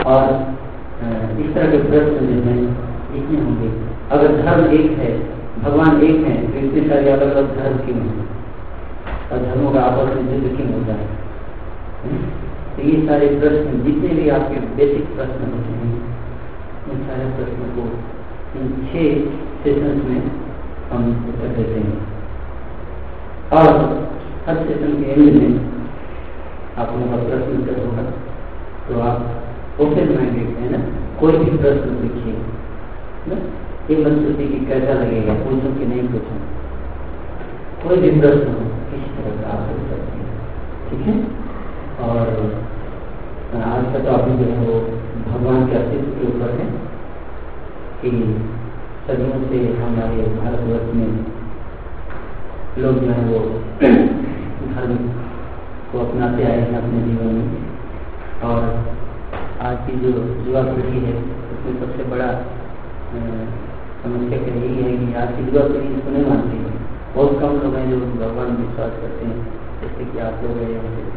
और इस तरह के प्रश्न जो हैं इतने होंगे। अगर धर्म एक है, भगवान एक है, तो इतने सारे अलग अलग धर्म क्यों हैं और धर्मों का आपस में युद्ध क्यों होता है? तो ये सारे प्रश्न जितने भी आपके बेसिक प्रश्न होते हैं, उन सारे प्रश्नों को इन 6 सेशंस में हम उत्तर देते हैं। और हर सेशन के एंड में आप लोगों का प्रश्न उत्तर होगा, तो आप ओपन माइंडेड है ना, कोई भी प्रश्न पूछिए ना, ये मत सोचिए कि कैसा लगेगा, पूछो कि नहीं पूछो, कोई भी प्रश्न हो किसी तरह का आप पूछ सकते हैं, ठीक है। और आज का टॉपिक जो है वो भगवान के अस्तित्व के ऊपर है कि सदियों से हमारे भारतवर्ष में लोग जो है वो धर्म को अपनाते आए हैं अपने जीवन में, और आज की जो युवा पीढ़ी है उसमें सबसे बड़ा समस्या यही है कि आज की युवा पीढ़ी इसको नहीं मानती है। बहुत कम लोग हैं जो भगवान में विश्वास करते हैं, जैसे कि आप लोग हैं।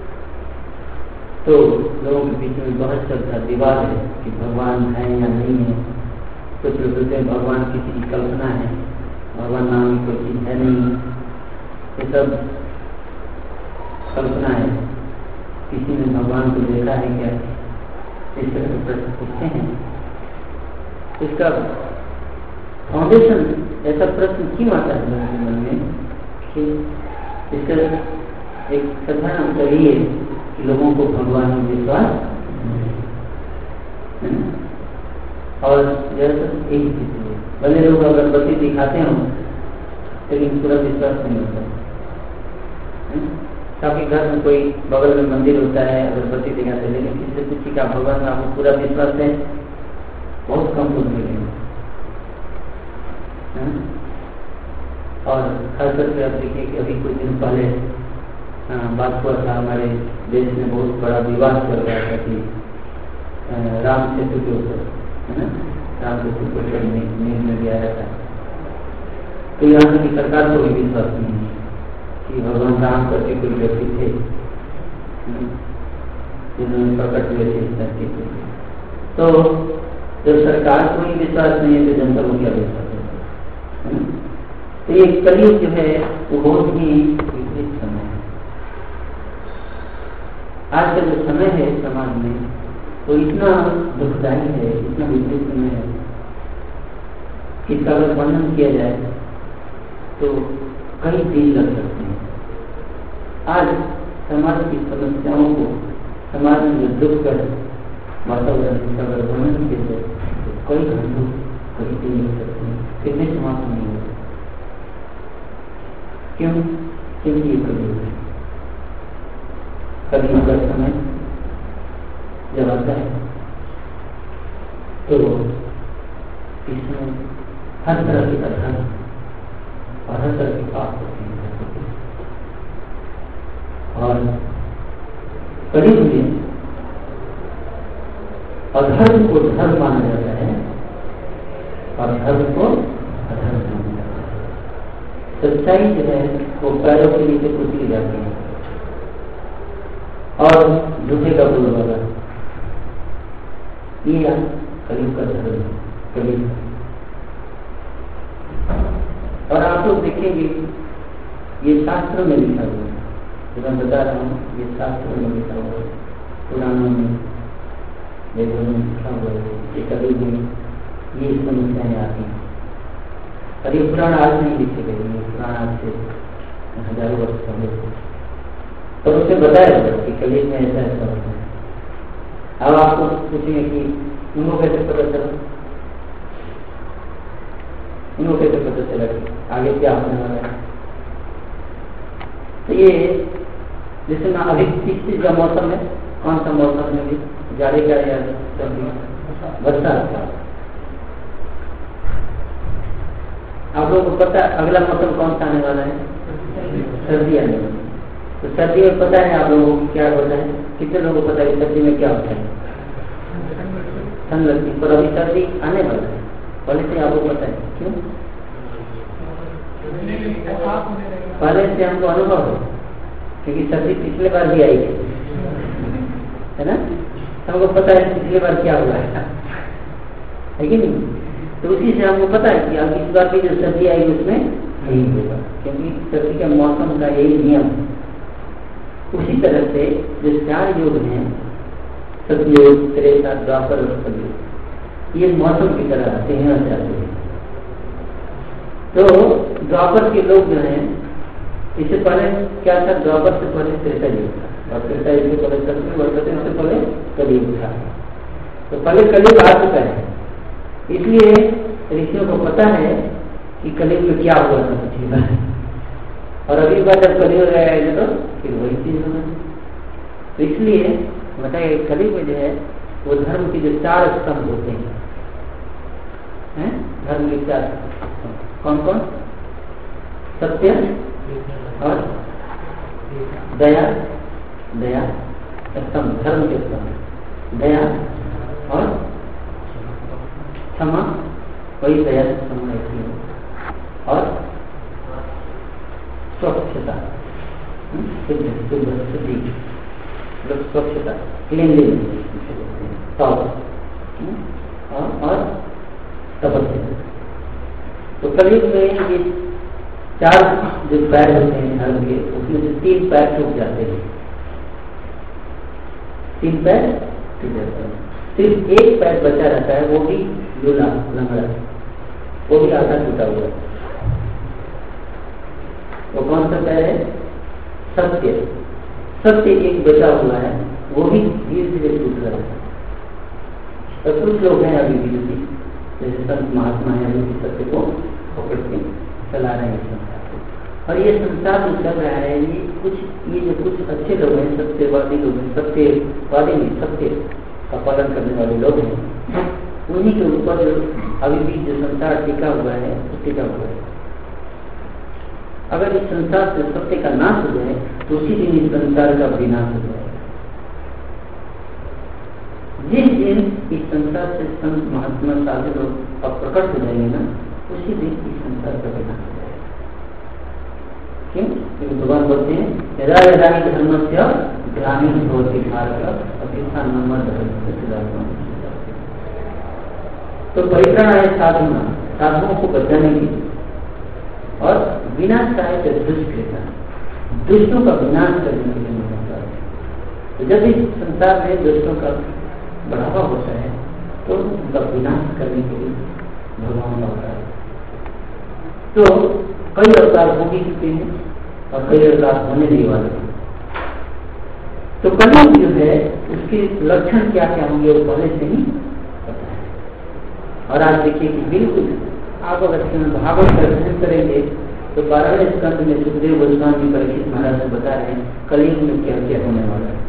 तो लोगों के बीच में बहुत चलता विवाद है कि भगवान है या नहीं है। कुछ लोग कहते हैं भगवान किसी की कल्पना है, भगवान नाम की कोई चीज है नहीं, ये सब कल्पना है, किसी ने भगवान को देखा है क्या, इस तरह के प्रश्न पूछते हैं। इसका फाउंडेशन ऐसा प्रश्न क्यों आता है लोगों के मन में कि इसका एक साधारण उत्तर ही है कि लोगों को भगवान में विश्वास है ना। और जैसा एक चीज है, भले लोग अगरबत्ती दिखाते हो लेकिन पूरा विश्वास नहीं होता। काफी घर में कोई बगल में मंदिर होता है, अगरबत्ती दिखाते हैं, लेकिन किसी से पूछिए कि भगवान में आपको पूरा विश्वास है, बहुत कम लोग मिलेंगे। और खास करके आप देखिए कि अभी कुछ दिन पहले बात हुआ था, हमारे देश में बहुत बड़ा विवाद चल रहा था कि राम सेतु के ऊपर, है ना, राम सेतु के ऊपर न्यूज में भी आया था। तो यहाँ की सरकार को भी विश्वास नहीं है कि भगवान राम करके कोई व्यक्ति थे जिन्होंने प्रकट हुए थे इस धरती पर। तो जब सरकार को ही विश्वास नहीं है तो जनता को क्या विश्वास है? तो ये कलयुग जो है वो बहुत ही विपरीत समय है। आज का जो समय है समाज में तो इतना दुखदायी है, इतना विपरीत समय है कि इसका अगर वर्णन किया जाए तो कई दिन लग सकते हैं। आज समाज की समस्याओं को, समाज में जो दुख कर वातावरण का अगर वर्णन किया जाए तो कई घंटों, कई दिन लग सकते हैं, कितने समाप्त नहीं होते। क्यों? क्योंकि ये कलयुग है। कलयुग का समय जब आता है तो इसमें हर तरह के अधर्म और हर तरह के पाप होते हैं। और कलयुग में अधर्म को धर्म माना जाता है और धर्म को अधर्म माना जाता है। सच्चाई जो है वो पैरों के नीचे कुचली जाती है और झूठे का बोलबाला, ये कलयुग का धर्म है, कलयुग। और आप लोग देखेंगे ये शास्त्रों में लिखा हुआ है, जो मैं बता रहा हूँ ये शास्त्रों में लिखा हुआ है, पुराणों में, वेदों में लिखा हुआ है कि कलयुग में ये समस्याएं आती हैं। और ये पुराण आज नहीं लिखे गए, ये पुराण आज से हजारों वर्ष पहले तो उसे बताया गया कि कलयुग में ऐसा ऐसा होता है। अब आपको पूछेंगे कि उनको कैसे पता चला, उनको कैसे पता चला कि आगे क्या होने वाला है। तो ये जैसे ना अभी किस चीज का मौसम है, कौन सा मौसम है, अभी जाड़े का या सर्दी, बरसात का। आप लोगों को पता है अगला मौसम कौन सा आने वाला है, सर्दी आने वाली। तो सर्दी में पता है आप लोगों को क्या होता है, कितने लोगों को पता है सर्दी में क्या होता है, ठंड लगती। पर अभी सर्दी आने वाला है, पहले से आपको पता है। क्यों? पहले से हमको अनुभव है, क्योंकि सर्दी पिछले बार भी आई है ना, हमको पता है पिछले बार क्या हुआ है कि नहीं? तो उसी से हमको पता है कि अब इस बार की जो सर्दी आएगी उसमें यही होगा, क्योंकि सर्दी का मौसम का यही नियम है। उसी तरह से जो 4 योग हैं, सतयुग, त्रेता, द्वापर और कलयुग, ये मौसम की तरह आते हैं और जाते हैं। तो द्वापर के लोग जो हैं, इससे पहले क्या था? द्वापर से पहले त्रेता युग था, और त्रेता युग से पहले सतयुग, और सतयुग से पहले कलयुग था। तो पहले कलयुग आ चुका है, इसलिए ऋषियों को पता है कि कलयुग में क्या हुआ था पिछली बार, और अगली बार जब कलयुग आएगा तो फिर वही चीज होगा। तो इसलिए बताइए कलयुग में जो है वो धर्म के जो 4 स्तंभ होते हैं, धर्म के 4 कौन कौन? सत्य और दया, दया स्तंभ, धर्म के स्तंभ, दया और क्षमा, वही दया से क्षमा है, और स्वच्छता, शुद्धि, स्वच्छता, क्लीनलीनेस, और तपस्या। तो कलयुग में ये 4 जो पैर होते हैं धर्म के, उसमें से 3 पैर टूट जाते हैं, 3 पैर टूट जाते हैं, सिर्फ 1 पैर बचा रहता है, वो भी लूला, लंगड़ा, वो भी आधा टूटा हुआ है। वो कौन सा पैर है? सत्य, सत्य एक बचा हुआ है, वो भी धीरे धीरे टूट रहा है। तो कुछ लोग हैं अभी भी, जैसे संत महात्मा है, अभी सत्य को पकड़ के चला रहे हैं संसार को, और ये संसार जो चल रहा है, ये जो कुछ अच्छे लोग हैं, सत्यवादी लोग हैं, सत्यवादी नहीं, सत्य का पालन करने वाले लोग हैं, उन्हीं के ऊपर अभी भी जो संसार टिका हुआ है, वो टिका हुआ है। अगर इस संसार से सत्य का नाश हो जाए तो उसी दिन इस संसार का विनाश हो जाएगा। जिस दिन इस संसार से संत महात्मा साधु लोग अब प्रकट हो जाएंगे ना, उसी दिन इस संसार का विनाश हो जाएगा। क्यों? क्योंकि भगवान बोलते हैं यदा यदा हि धर्मस्य ग्लानिर् भवति भारत अभ्युत्थानम्। तो परित्राणाय साधुना, साधुओं को बचाने के लिए, और विनाशाय च दुष्कृता, दुष्टों का विनाश करने के लिए होता है। तो जब इस संसार में दुष्टों का बढ़ावा होता है तो उनका विनाश करने के लिए भगवान का अवतार है। तो कई अवतार हो भी चुके हैं और कई अवतार होने भी वाले हैं। तो कलयुग जो है उसके लक्षण क्या क्या होंगे वो पहले से ही पता है। और आज देखिए कि बिल्कुल आप अगर भागवत का अध्ययन करेंगे तो 12वें स्कंद में सुखदेव गोस्वामी परीक्षित महाराज को बता रहे हैं कलयुग में क्या क्या होने वाला है,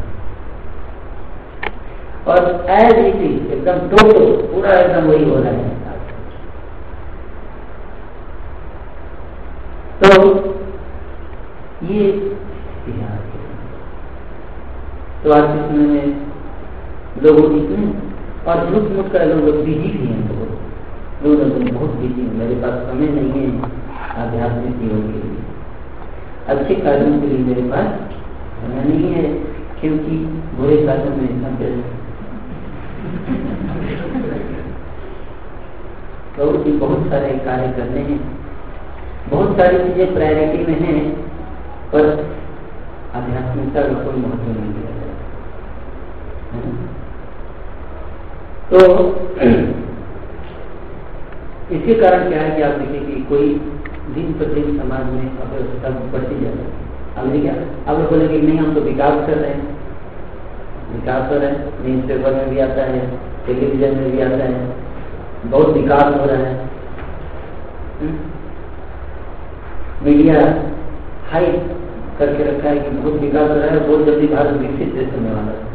और एज इट इज एकदम टोटल पूरा एकदम वही हो रहा है। तो ये तो आज के समय में लोगों इतने और झूठ मूठ कर लोग बिजी भी हैं, लोग बहुत बिजी हैं, मेरे पास समय नहीं है आध्यात्मिक जीवन के लिए, अच्छे कार्यों के लिए मेरे पास समय नहीं है, क्योंकि बुरे कार्यों में इतना बहुत सारे कार्य करने हैं, बहुत सारी चीजें प्रायोरिटी में हैं, पर आध्यात्मिकता का कोई महत्व नहीं दिया जाए। तो इसके कारण क्या है कि आप देखिए कि कोई दिन प्रतिदिन समाज में अव्यवस्था बढ़ती जा रही है। हमने क्या अब लोग बोले कि नहीं हम तो विकास कर रहे हैं, विकास हो रहा है, न्यूज पेपर में भी आता है, टेलीविजन में भी आता है, बहुत विकास हो रहा है, मीडिया हाई करके रखा है कि बहुत विकास हो रहा है, बहुत जल्दी भारत विकसित देश होने वाला है।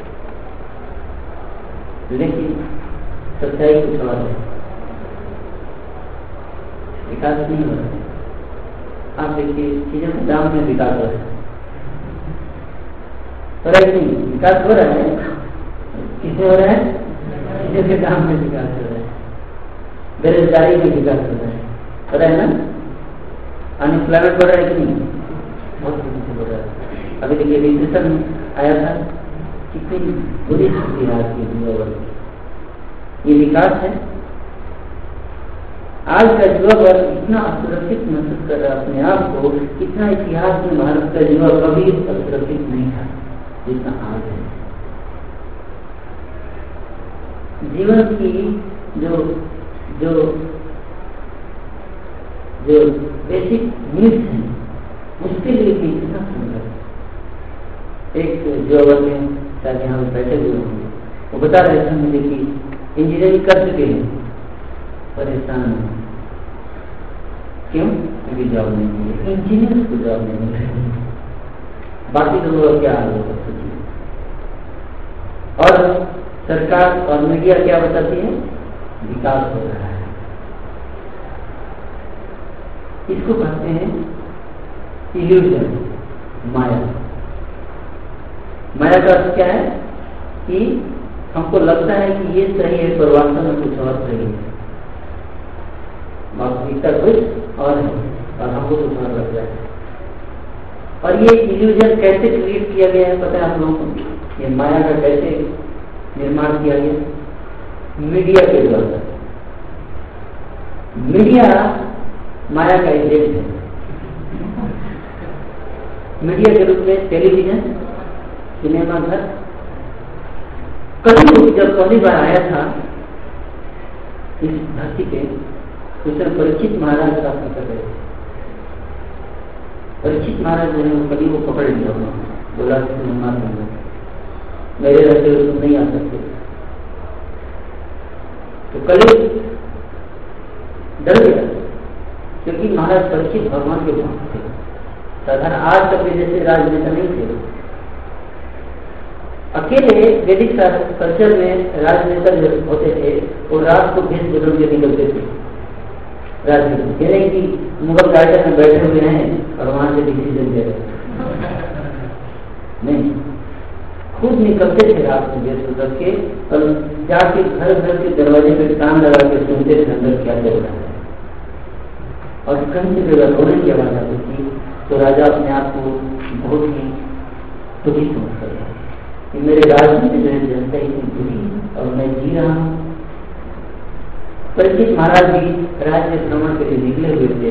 लेकिन सच्चाई कुछ और है, विकास नहीं हो रहा है। आप देखिए चीजों के दाम में विकास हो रहा है, नहीं विकास हो रहा है, किससे हो रहा है? चीजों के दाम में विकास हो रहा है, बेरोजगारी में विकास हो रहा है ना, अनएम्प्लॉयमेंट बढ़ रहा है कि नहीं? बहुत तेजी से बढ़ रहा है। अभी देखिए रिसेशन आया था कितनी बुरी स्थिति है आज के युवा वर्ग की। ये विकास है। आज का युवा वर्ग इतना असुरक्षित महसूस कर रहा है अपने आप को, इतना इतिहास में भारत का युवा कभी असुरक्षित नहीं था जितना आज है। जीवन की जो जो जो बेसिक नीड्स हैं उसके लिए भी इतना सुंदर। एक युवा वर्ग में शायद यहाँ पे बैठे हुए होंगे, वो बता रहे थे मुझे कि इंजीनियरिंग कर चुके हैं, परेशान है। क्यों? क्योंकि जॉब नहीं मिली, इंजीनियर को जॉब नहीं मिली, बाकी लोगों का क्या हाल होगा सोचिए। और सरकार और मीडिया क्या बताती है? विकास हो रहा है। इसको कहते हैं इल्यूजन, माया। माया का अर्थ क्या है कि हमको लगता है कि ये सही है पर वास्तव में कुछ और सही है, वास्तविकता कुछ और है और हमको कुछ और लग जाए। और ये इल्यूजन कैसे क्रिएट किया गया है पता है आप लोगों को? ये माया का कैसे निर्माण किया गया? मीडिया के द्वारा। मीडिया माया का एजेंट है। मीडिया के रूप में टेलीविजन, सिनेमा घर। कभी जब पहली बार आया था इस धरती पे, उसमें परीक्षित महाराज शासन कर रहे थे। परीक्षित महाराज जो है वो कभी वो पकड़ लिया, बोला मेरे रहते हुए तुम नहीं आ सकते। तो कभी डर गया क्योंकि महाराज परीक्षित भगवान के भक्त थे। साधारण आज तक जैसे राजनेता नहीं थे। अकेले वैदिक कल्चर में राजनेता जो होते थे वो रात को भेष बदल के निकलते थे राजनीति। ये नहीं कि मुगल गार्डन में बैठे हुए हैं और वहां से डिसीजन दे रहे नहीं, खुद निकलते थे रात में भेष बदल के और जाके घर घर के दरवाजे पे कान लगा के सुनते थे अंदर क्या चल रहा है। और कहीं से जगह रोने की आवाज आती थी तो राजा अपने आप को बहुत ही दुखी समझ कर कि मेरे राज्य में जो है जनता इतनी दुखी और मैं जी रहा हूँ। परीक्षित महाराज भी राज्य भ्रमण के लिए निकले हुए थे।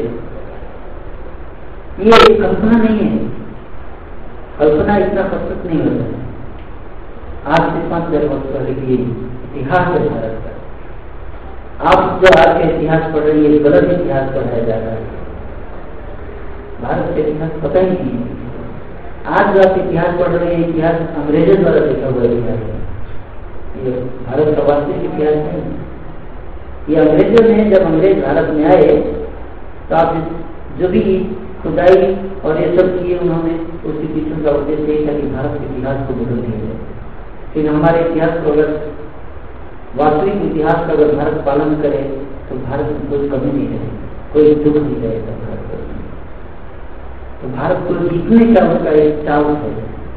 ये कल्पना नहीं है, कल्पना इतना प्रस्तुत नहीं होता है। आज से 5,000 वर्ष पहले की इतिहास है भारत का। आप जो आज का इतिहास पढ़ रही है गलत इतिहास पढ़ाया जा रहा है। भारत का इतिहास पता ही नहीं है। आज जो आप इतिहास पढ़ रहे हैं इतिहास अंग्रेजों द्वारा लिखा हुआ इतिहास है। ये भारत का वास्तविक इतिहास नहीं है। ये अंग्रेजों ने जब अंग्रेज भारत में आए तो आप जो भी खुदाई और ये सब किए उन्होंने, उसके पीछे का उद्देश्य यही था कि भारत के इतिहास को बदल दिया जाए। फिर हमारे इतिहास को अगर वास्तविक इतिहास का अगर भारत पालन करे तो भारत में कोई कमी नहीं रहेगी, कोई दुख नहीं रहेगा भारत को। तो भारत को जीतने का उसका एक चाव है।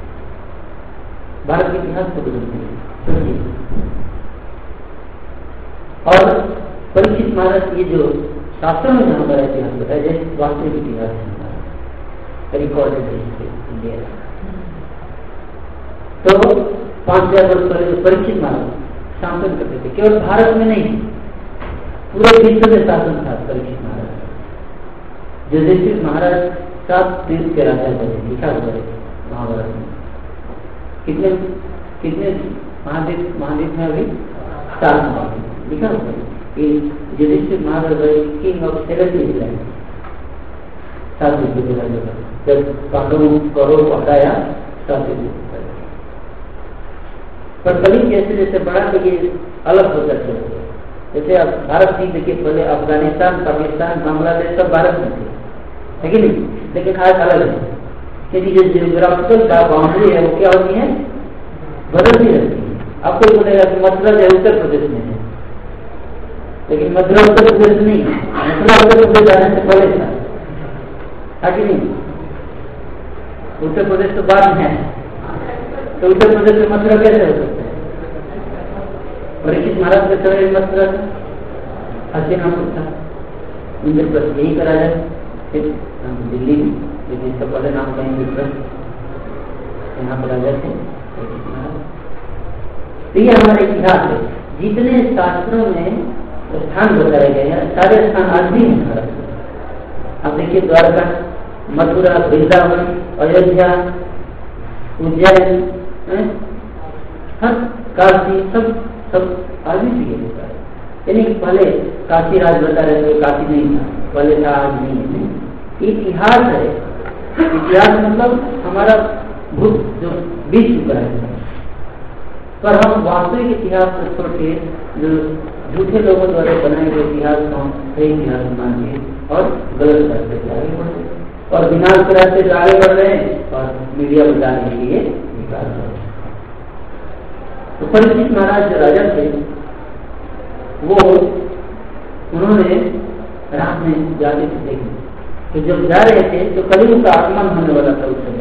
भारत के इतिहास को बदलते हैं। और परीक्षित महाराज ये जो शास्त्रों में हमारा इतिहास बताया जैसे वास्तविक इतिहास है हमारा रिकॉर्डेड हिस्ट्री इंडिया। तो 5,000 वर्ष पहले परीक्षित महाराज शासन करते थे, केवल भारत में नहीं पूरे विश्व में शासन था। परीक्षित महाराज युधिष्ठिर महाराज 7 देश के राजा थे, लिखा हुआ है महाभारत में। कितने कितने महाद्वीप में अभी 7 महाद्वीप लिखा हुआ है कि Yudhishthir Maharaj king of 7 land. 7 देशों के राजा था। जब पांडवों कौरवों को हटाया 7 देशों पर कभी जैसे जैसे बढ़ा तो ये अलग होता चला गया। जैसे अब भारत भी देखिए पहले अफगानिस्तान, पाकिस्तान, बांग्लादेश सब भारत में थे, है कि नहीं? लेकिन आज अलग है क्योंकि जो जियोग्राफिकल बाउंड्री है वो क्या होती है, बदलती रहती है। अब कोई बोलेगा कि मथुरा जो उत्तर प्रदेश में है, लेकिन मथुरा उत्तर प्रदेश नहीं है। मथुरा उत्तर प्रदेश जाने से पहले था, है कि नहीं? उत्तर प्रदेश तो बाद में है, तो उत्तर प्रदेश में मथुरा कैसे हो सकता है? परीक्षित महाराज के समय मथुरा था, हस्तिनापुर था, इंद्रप्रस्थ यही करा जाए। फिर दिल्ली में, लेकिन इसका पहले नाम कहीं इंद्रप्रस्थ, यहाँ पर राजा थे परीक्षित महाराज। तो ये हमारा इतिहास है। जितने शास्त्रों में स्थान बताए गए हैं सारे स्थान आज भी हैं भारत में। अब देखिए द्वारका, मथुरा, वृंदावन, अयोध्या, उज्जैन, हर काशी, सब आज भी होता है। यानी पहले काशी राज बता रहे थे, काशी नहीं था, पहले था, आज नहीं है। इतिहास है, इतिहास मतलब हमारा भूत जो बीत चुका है, पर हम वास्तविक इतिहास को छोड़ के जो झूठे लोगों द्वारा बनाए गए इतिहास को हम सही इतिहास मानिए और गलत रास्ते से आगे बढ़ रहे हैं और विनाश के रास्ते से आगे बढ़ रहे हैं और मीडिया बताने के लिए विकास कर रहे हैं। तो परीक्षित महाराज जो राजा थे वो उन्होंने रात में जाते थे देखने, तो जब जा रहे थे तो कलयुग का आगमन होने वाला था उस समय।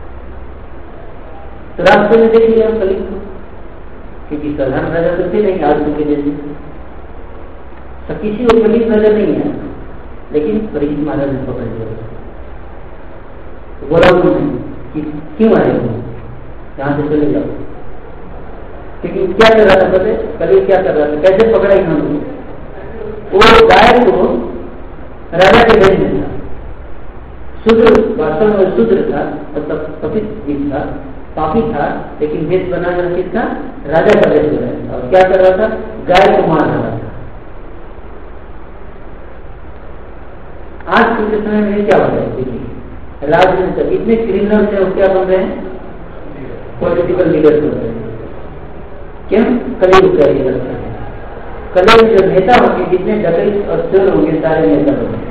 तो रास्ते में देख लिया कलयुग को, क्योंकि साधारण राजा तो थे नहीं आज के जैसे, किसी को कलयुग राजा नहीं है, लेकिन परीक्षित महाराज ने पकड़ लिया। बोला उन्होंने कि क्यों आए हो, यहाँ से चले जाओ। क्योंकि क्या कर रहा था पता, कलयुग क्या कर रहा था, कैसे पकड़ा इन्होंने, वो गाय को राजा के भेज में था, शूद्र, वास्तव में शूद्र था, मतलब पतित जीव था, पापी था, लेकिन भेष बनाया किसका, राजा का भेष बनाया। और क्या कर रहा था, गाय को मार रहा था। आज के समय में क्या हो रहा है, देखिए राजनीति इतने क्रिमिनल से क्या बन रहे हैं, पॉलिटिकल लीडर बन रहे हैं। क्यों, कलयुग का लीडर है। कलयुग जो नेता होंगे, जितने डकैत और चोर होंगे, सारे नेता होंगे।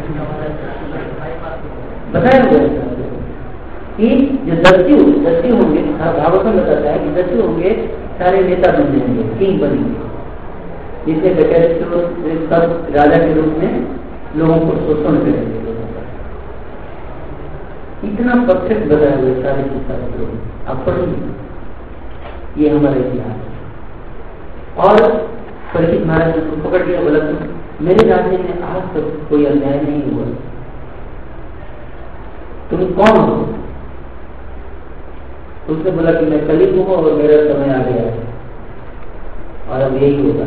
बताया हुआ कि जो दस्यु होंगे, भागवतम बताता है कि दस्यु होंगे, सारे नेता बन जाएंगे, किंग बनेंगे, जिससे डकैत चोर सब राजा के रूप में लोगों को शोषण करेंगे। इतना परफेक्ट बताया हुआ सारे शास्त्रों में, आप पढ़िए, ये हमारा इतिहास। और परीक्षित महाराज ने उसको पकड़ लिया, बोला मेरे राज्य में आज तक कोई अन्याय नहीं हुआ, तुम कौन हो? उसने बोला कि मैं कलयुग हूं और मेरा समय आ गया है और अब यही होगा।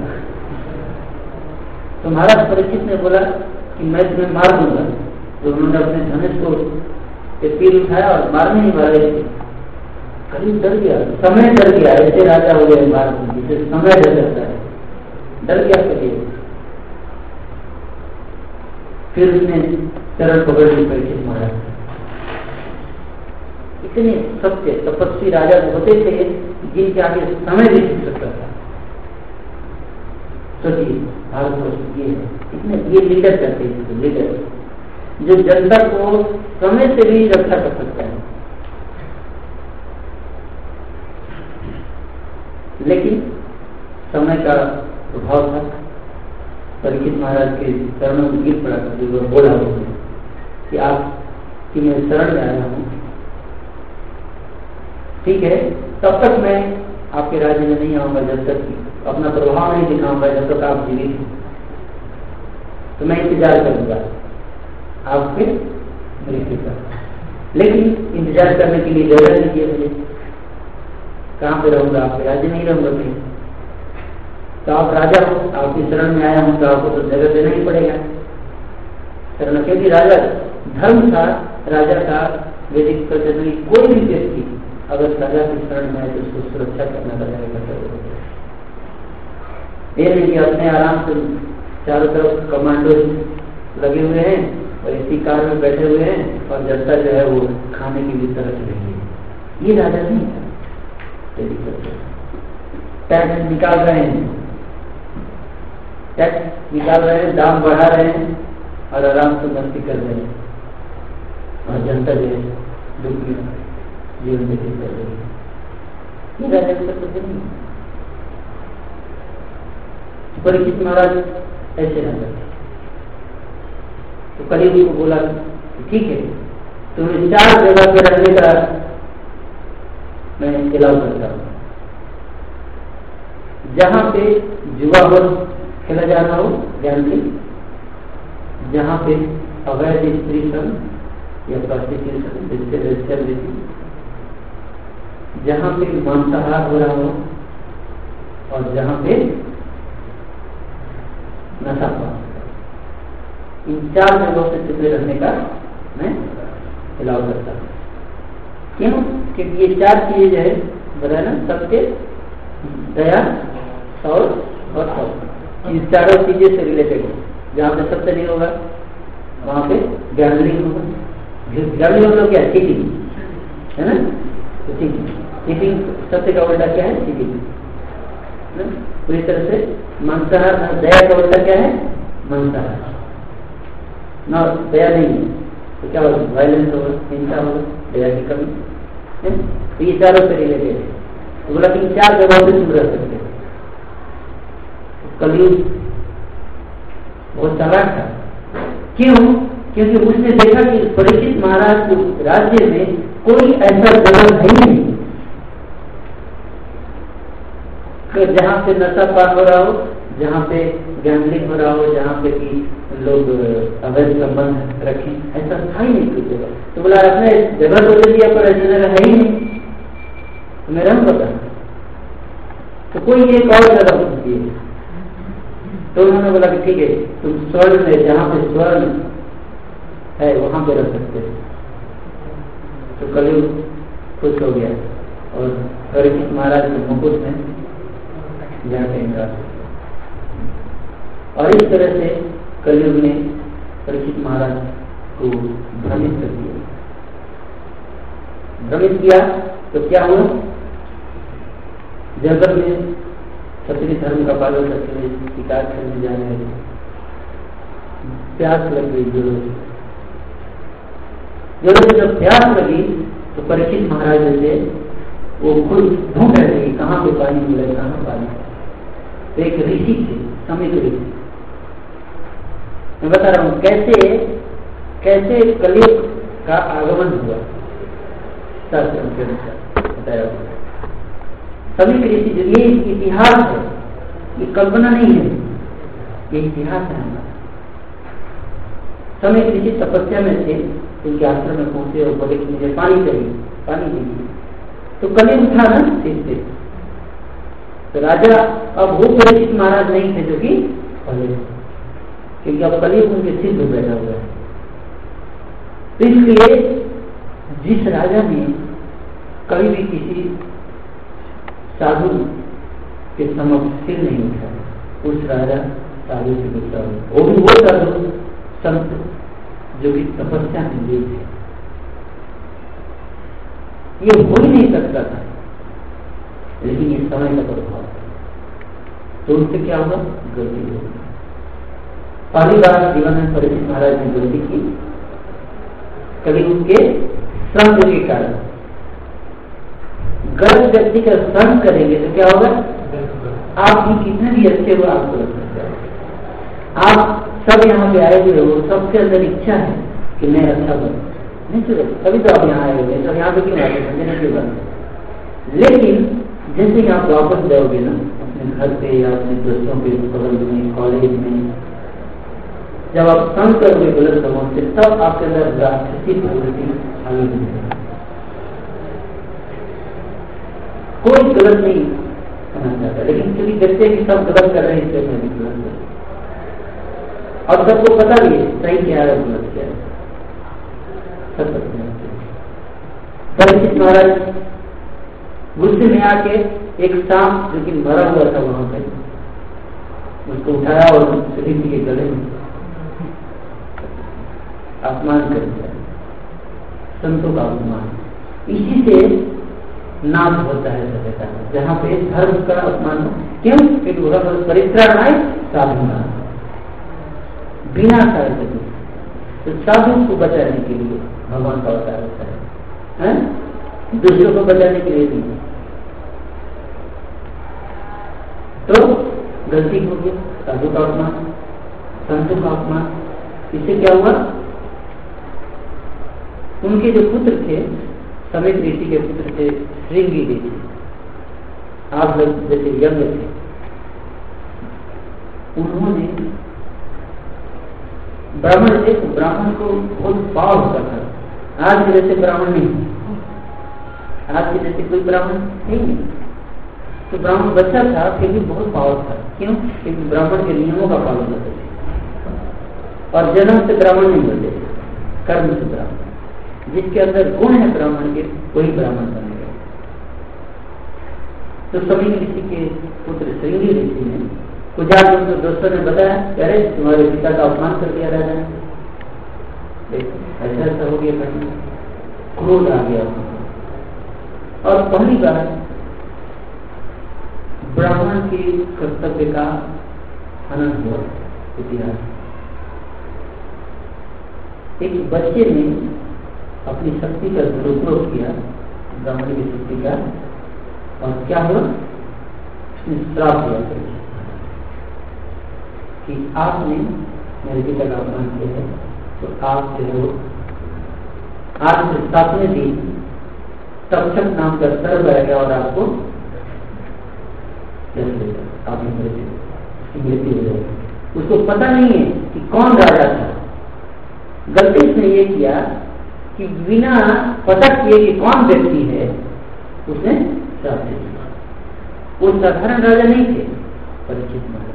तो महाराज परीक्षित ने बोला कि मैं तुम्हें मार दूंगा। तो उन्होंने अपने धनुष को तीर उठाया और मारने ही वाले थे। कलयुग डर गया, समय डर गया, ऐसे राजा हो गए भारत में जिसे समय डर जाता है, डर गया कलयुग। फिर उसने चरण पकड़ ली परीक्षित महाराज। इतने सत्य तपस्वी राजा होते थे जिनके आगे समय भी छूट सकता था। सोचिए भारतवर्ष ये है, इतने ये लीडर करते हैं, लीडर जो जनता को समय से भी रक्षा कर सकता है। लेकिन समय का प्रभाव था, परीक्षित महाराज के चरणों में गिर पड़ा, वो बोला कि आप कि मैं शरण में आया हूं, ठीक है, तब तक मैं आपके राज्य में नहीं आऊंगा जब तक अपना प्रभाव नहीं दिखाऊंगा, जब तक आप जीवित हो। तो मैं इंतजार करूंगा आपके मृत्यु का। लेकिन इंतजार करने के लिए जगह नहीं दिया मुझे, कहाँ पे रहूंगा, आपके राज्य नहीं रहूंगा कहीं। तो आप राजा हो, आपकी शरण में आया हूं, तो आपको तो जगह देना ही पड़ेगा शरण, क्योंकि राजा धर्म था, राजा का वैदिक प्रचलन, कोई भी व्यक्ति अगर राजा की शरण में आए तो उसको सुरक्षा करना राजा का कर्तव्य होता है। ये नहीं कि अपने आराम से चारों तरफ कमांडो लगे हुए हैं और इसी कार में बैठे हुए हैं और जनता जो है वो खाने की भी तरस रही है। ये राजा नहीं है। टैक्स निकाल रहे हैं, टैक्स निकाल रहे हैं, दाम बढ़ा रहे हैं और आराम से मस्ती कर रहे हैं और जनता जो है दुखी जीवन व्यतीत कर रही है। ये राजा का कर्तव्य नहीं है। परीक्षित महाराज ऐसे राजा थे। तो कलयुग को बोला ठीक है, तुम्हें 4 जगह पे रहने का मैं अलाउ करता हूं, जहां पे जुआ बल खेला जा रहा हो, गैम्बलिंग, जहां पे अवैध स्त्री श्रम या प्रोस्टिट्यूशन, जहां पे मांसाहार हो रहा हो, और जहां पे नशा पान, इन 4 जगहों से छुपे रहने का मैं अलाउ करता हूँ। क्यों? क्योंकि ये 4 चीजें जो है बताया ना, सत्य, दया, और सौर, इन चारों चीजें से रिलेटेड है। जहाँ पे सत्य नहीं होगा वहां पे गैम्बलिंग होगा। गैम्बलिंग मतलब क्या है? चीटिंग, है ना? तो चीटिंग सत्य का उल्टा क्या है? चीटिंग। पूरी तरह से मांसाहार, दया का उल्टा क्या है? मांसाहार। ना दया नहीं है तो क्या होगा? वायलेंस होगा, हिंसा होगा, दया की कमी। तो ये चारों से रिलेटेड है। तो बोला कि 4 जगहों से तुम रह सकते। कलयुग बहुत चालाक था। क्यों? क्योंकि उसने देखा कि परीक्षित महाराज के राज्य में कोई ऐसा जगह है ही नहीं कि जहां पे नशा पान हो रहा हो, जहां पे गैम्बलिंग हो रहा हो, जहां पे कि लोग अवैध संबंध रखें, ऐसा था ही नहीं कोई जगह। तो बोला अपने जगह तो दे दिया पर ऐसी जगह है ही नहीं, तो मेरा हम पता तो कोई एक और जगह होती है। तो उन्होंने बोला कि ठीक है, तुम स्वर्ण में, जहां पे स्वर्ण है वहां पे रख सकते हो। तो कलयुग खुश हो गया और परीक्षित महाराज के मुकुट में जाके निकाल। और इस तरह से कलयुग ने परीक्षित महाराज को भ्रमित कर दिया। भ्रमित किया तो क्या हुआ? जगत में क्षत्रिय धर्म का पालन करते हुए शिकार करने जाने लगे। प्यास लग गई जोरों से जब प्यास लगी तो परीक्षित महाराज से वो खुद ढूंढ रहे थे कि कहाँ पे पानी मिले, कहाँ पानी। तो एक ऋषि थे, समित ऋषि। मैं बता रहा हूँ कैसे कलयुग का आगमन हुआ, शास्त्र के अनुसार बताया हुआ। समित ऋषि जो ये इतिहास है, ये कल्पना नहीं है, ये इतिहास है हमारा। समित ऋषि तपस्या में थे, उनके आश्रम में पहुंचे और बोले कि मुझे पानी चाहिए, पानी दीजिए। तो कलयुग था ना इससे, तो राजा अब वो परीक्षित महाराज नहीं थे जो कि पहले, क्योंकि अब कलयुग उनके सिर पे बैठा हुआ है। तो इसलिए जिस राजा ने कभी भी किसी साधु के समक्ष सिर नहीं उठाया, उस राजा साधु से गुस्सा हुआ। वो भी वो साधु संत जो कि तपस्या में लीन थे। ये हो ही नहीं सकता था, लेकिन ये समय का प्रभाव था। तो उनसे क्या हुआ? गलती हो गई। पहली बार जीवन में परीक्षित महाराज ने गलती की, कभी उनके संग के कारण। गलत व्यक्ति का संग करेंगे तो क्या होगा? आप भी कितने भी अच्छे हो, आप गलत कर जाओगे। आप सब यहाँ पे आए हुए हो, सबके अंदर इच्छा है कि मैं अच्छा बनूं, नहीं चलो तभी तो आप यहाँ आए हुए, तो यहाँ पे क्यों आए समझने की बात। लेकिन जैसे ही आप वापस जाओगे ना अपने घर पे या अपने दोस्तों के बगल में, कॉलेज में, जब आप संग करोगे गलत लोगों से, तब आपके अंदर राक्षसी प्रवृत्ति आगे बढ़ेगी। कोई गलत नहीं करना चाहता, लेकिन क्योंकि देखते हैं कि सब गलत कर रहे हैं, इसलिए मैं भी गलत कर। और सबको पता भी है सही क्या है, गलत क्या है, सब पता है। परीक्षित महाराज गुस्से में आके एक सांप जो कि मरा हुआ था वहां पे, उसको उठाया और ऋषि के गले में अपमान कर दिया, संतों का अपमान। इसी से नाश होता है सभ्यता में, जहाँ पे धर्म का अपमान हो। क्यों? क्योंकि परित्राणाय साधुना, बिना साधु तो साधु को बचाने के लिए भगवान का अवतार होता है, दूसरों को बचाने के लिए नहीं। तो गलती हो गई, साधु का अपमान, संतों का अपमान। इससे क्या हुआ? उनके जो पुत्र थे, समित ऋषि के पुत्र थे श्रृंगी ऋषि, आप लोग जैसे यंग थे, उन्होंने ब्राह्मण थे, ब्राह्मण को बहुत पाव होता था। आज के जैसे ब्राह्मण नहीं, आज के जैसे कोई ब्राह्मण नहीं। तो ब्राह्मण बच्चा था फिर भी बहुत पावर था। क्यों? क्योंकि ब्राह्मण के नियमों का पालन करते थे और जन्म से ब्राह्मण नहीं बनते थे, कर्म से ब्राह्मण। जिसके अंदर गुण है ब्राह्मण के वही ब्राह्मण बनेगा। तो सभी ऋषि के पुत्र श्रृंगी ऋषि ने कुजात के दोस्तों ने बताया, अरे तुम्हारे पिता का अपमान कर दिया राजा ने, ऐसा ऐसा हो गया, करना क्रोध आ गया। और पहली बार ब्राह्मण के कर्तव्य का हनन हुआ इतिहास। एक बच्चे ने अपनी शक्ति का दुरुपयोग किया, ब्राह्मण की शक्ति का, और क्या हुआ? उसने श्राप दिया कि आपने मेरे पिता का अपमान किया है, तो आप जो है आज से 7वें दिन तक्षक नाम का सर्प आएगा और आपको आपने मृत्यु हो जाएगी। उसको पता नहीं है कि कौन राजा था। गलती से ये किया कि बिना पता किए कि कौन व्यक्ति है उसने श्राप दे दिया। वो साधारण राजा नहीं थे, परीक्षित महाराज।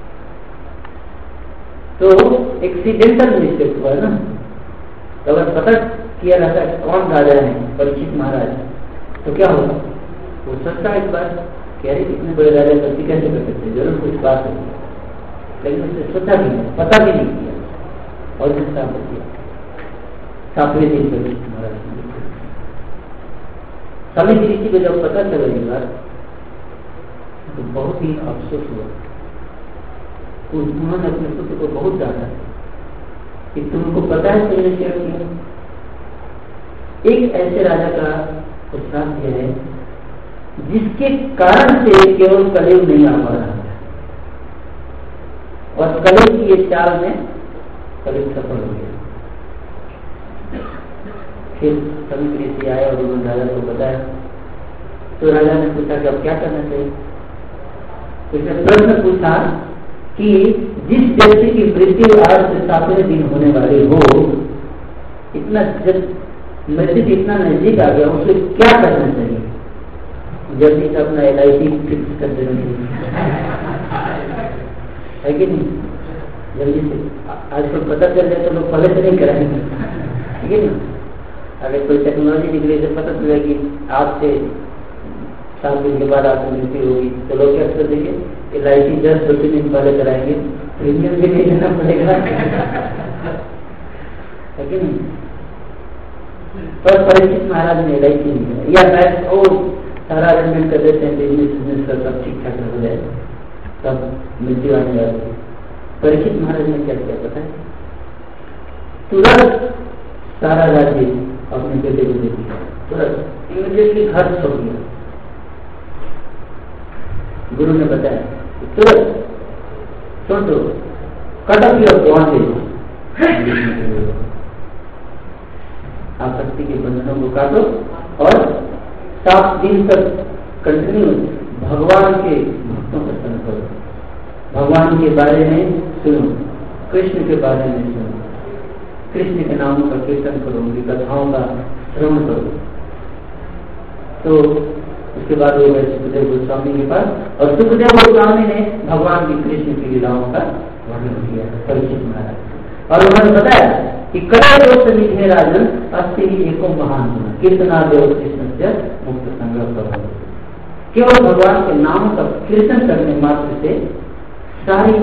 तो एक्सीडेंटल मिस्टेक हुआ ना। तो अगर पता किया रहता कौन राजा है, परीक्षित महाराज, तो क्या होगा? वो सोचता एक बार कि अरे इतने बड़े राजा गलती कैसे कर सकते, जरूर कुछ बात है, लेकिन उसने सोचा भी नहीं, पता भी नहीं किया और उसने श्राप दिया। 7वें दिन परीक्षित महाराज सभी ऋषि को जब पता चला ये बात तो बहुत ही अफसोस हुआ। उन्होंने अपने पुत्र को बहुत डांटा कि तुमको पता है तुमने क्या किया। एक ऐसे राजा का श्राप दिया है जिसके कारण से केवल कलयुग नहीं आ पा रहा है, और कलयुग की ये चाल में कलयुग सफल हो गया। फिर सभी ऋषि आए और उन्होंने राजा को बताया। तो राजा ने पूछा कि अब क्या करना चाहिए। उसने प्रश्न पूछा कि जिस व्यक्ति की मृत्यु आज से 7वें दिन होने वाली हो, इतना जब मृत्यु इतना नजदीक आ गया, उसे क्या करना चाहिए? जल्दी से अपना LIC फिक्स कर देना चाहिए, है कि नहीं? जल्दी से आजकल पता चल जाए तो लोग पहले से नहीं कराएंगे, ठीक है ना? अगर कोई टेक्नोलॉजी निकले से पता चले कि आज से 7 दिन के बाद आपकी मृत्यु होगी, तो लोग क्या कर देंगे? LIC 10-12 दिन पहले कराएंगे, प्रीमियम भी नहीं देना पड़ेगा, है कि नहीं? पर परीक्षित महाराज ने LIC नहीं किया, या बैंक और सारा अरेंजमेंट कर देते हैं, बिजनेस का सब ठीक ठाक हो जाए, तब मृत्यु आने जाती है। परीक्षित महाराज ने क्या किया पता है? तुरंत सारा राज्य अपने बेटे को दे दिया, तुरंत इमीडिएटली घर छोड़ दिया। गुरु ने बताया तुरंत छोड़ दो, कट ऑफ योर बॉन्डेज, आसक्ति के बंधनों को काटो और 7 दिन तक कंटिन्यू भगवान के भक्तों का संग करो, भगवान के बारे में सुनो, कृष्ण के बारे में सुनो, कृष्ण के नामों का कीर्तन करो, उनकी कथाओं का श्रवण करो। तो उसके बाद वो गए सुखदेव गोस्वामी के पास, और सुखदेव गोस्वामी ने भगवान की कृष्ण की लीलाओं का वर्णन किया परीक्षित महाराज। और उन्होंने बताया कि कला दोष निधे राजन अस्ति एको महान गुण कीर्तनादेव कृष्ण से मुक्त संग्रह करो। केवल भगवान के नाम का कीर्तन करने मात्र से सारी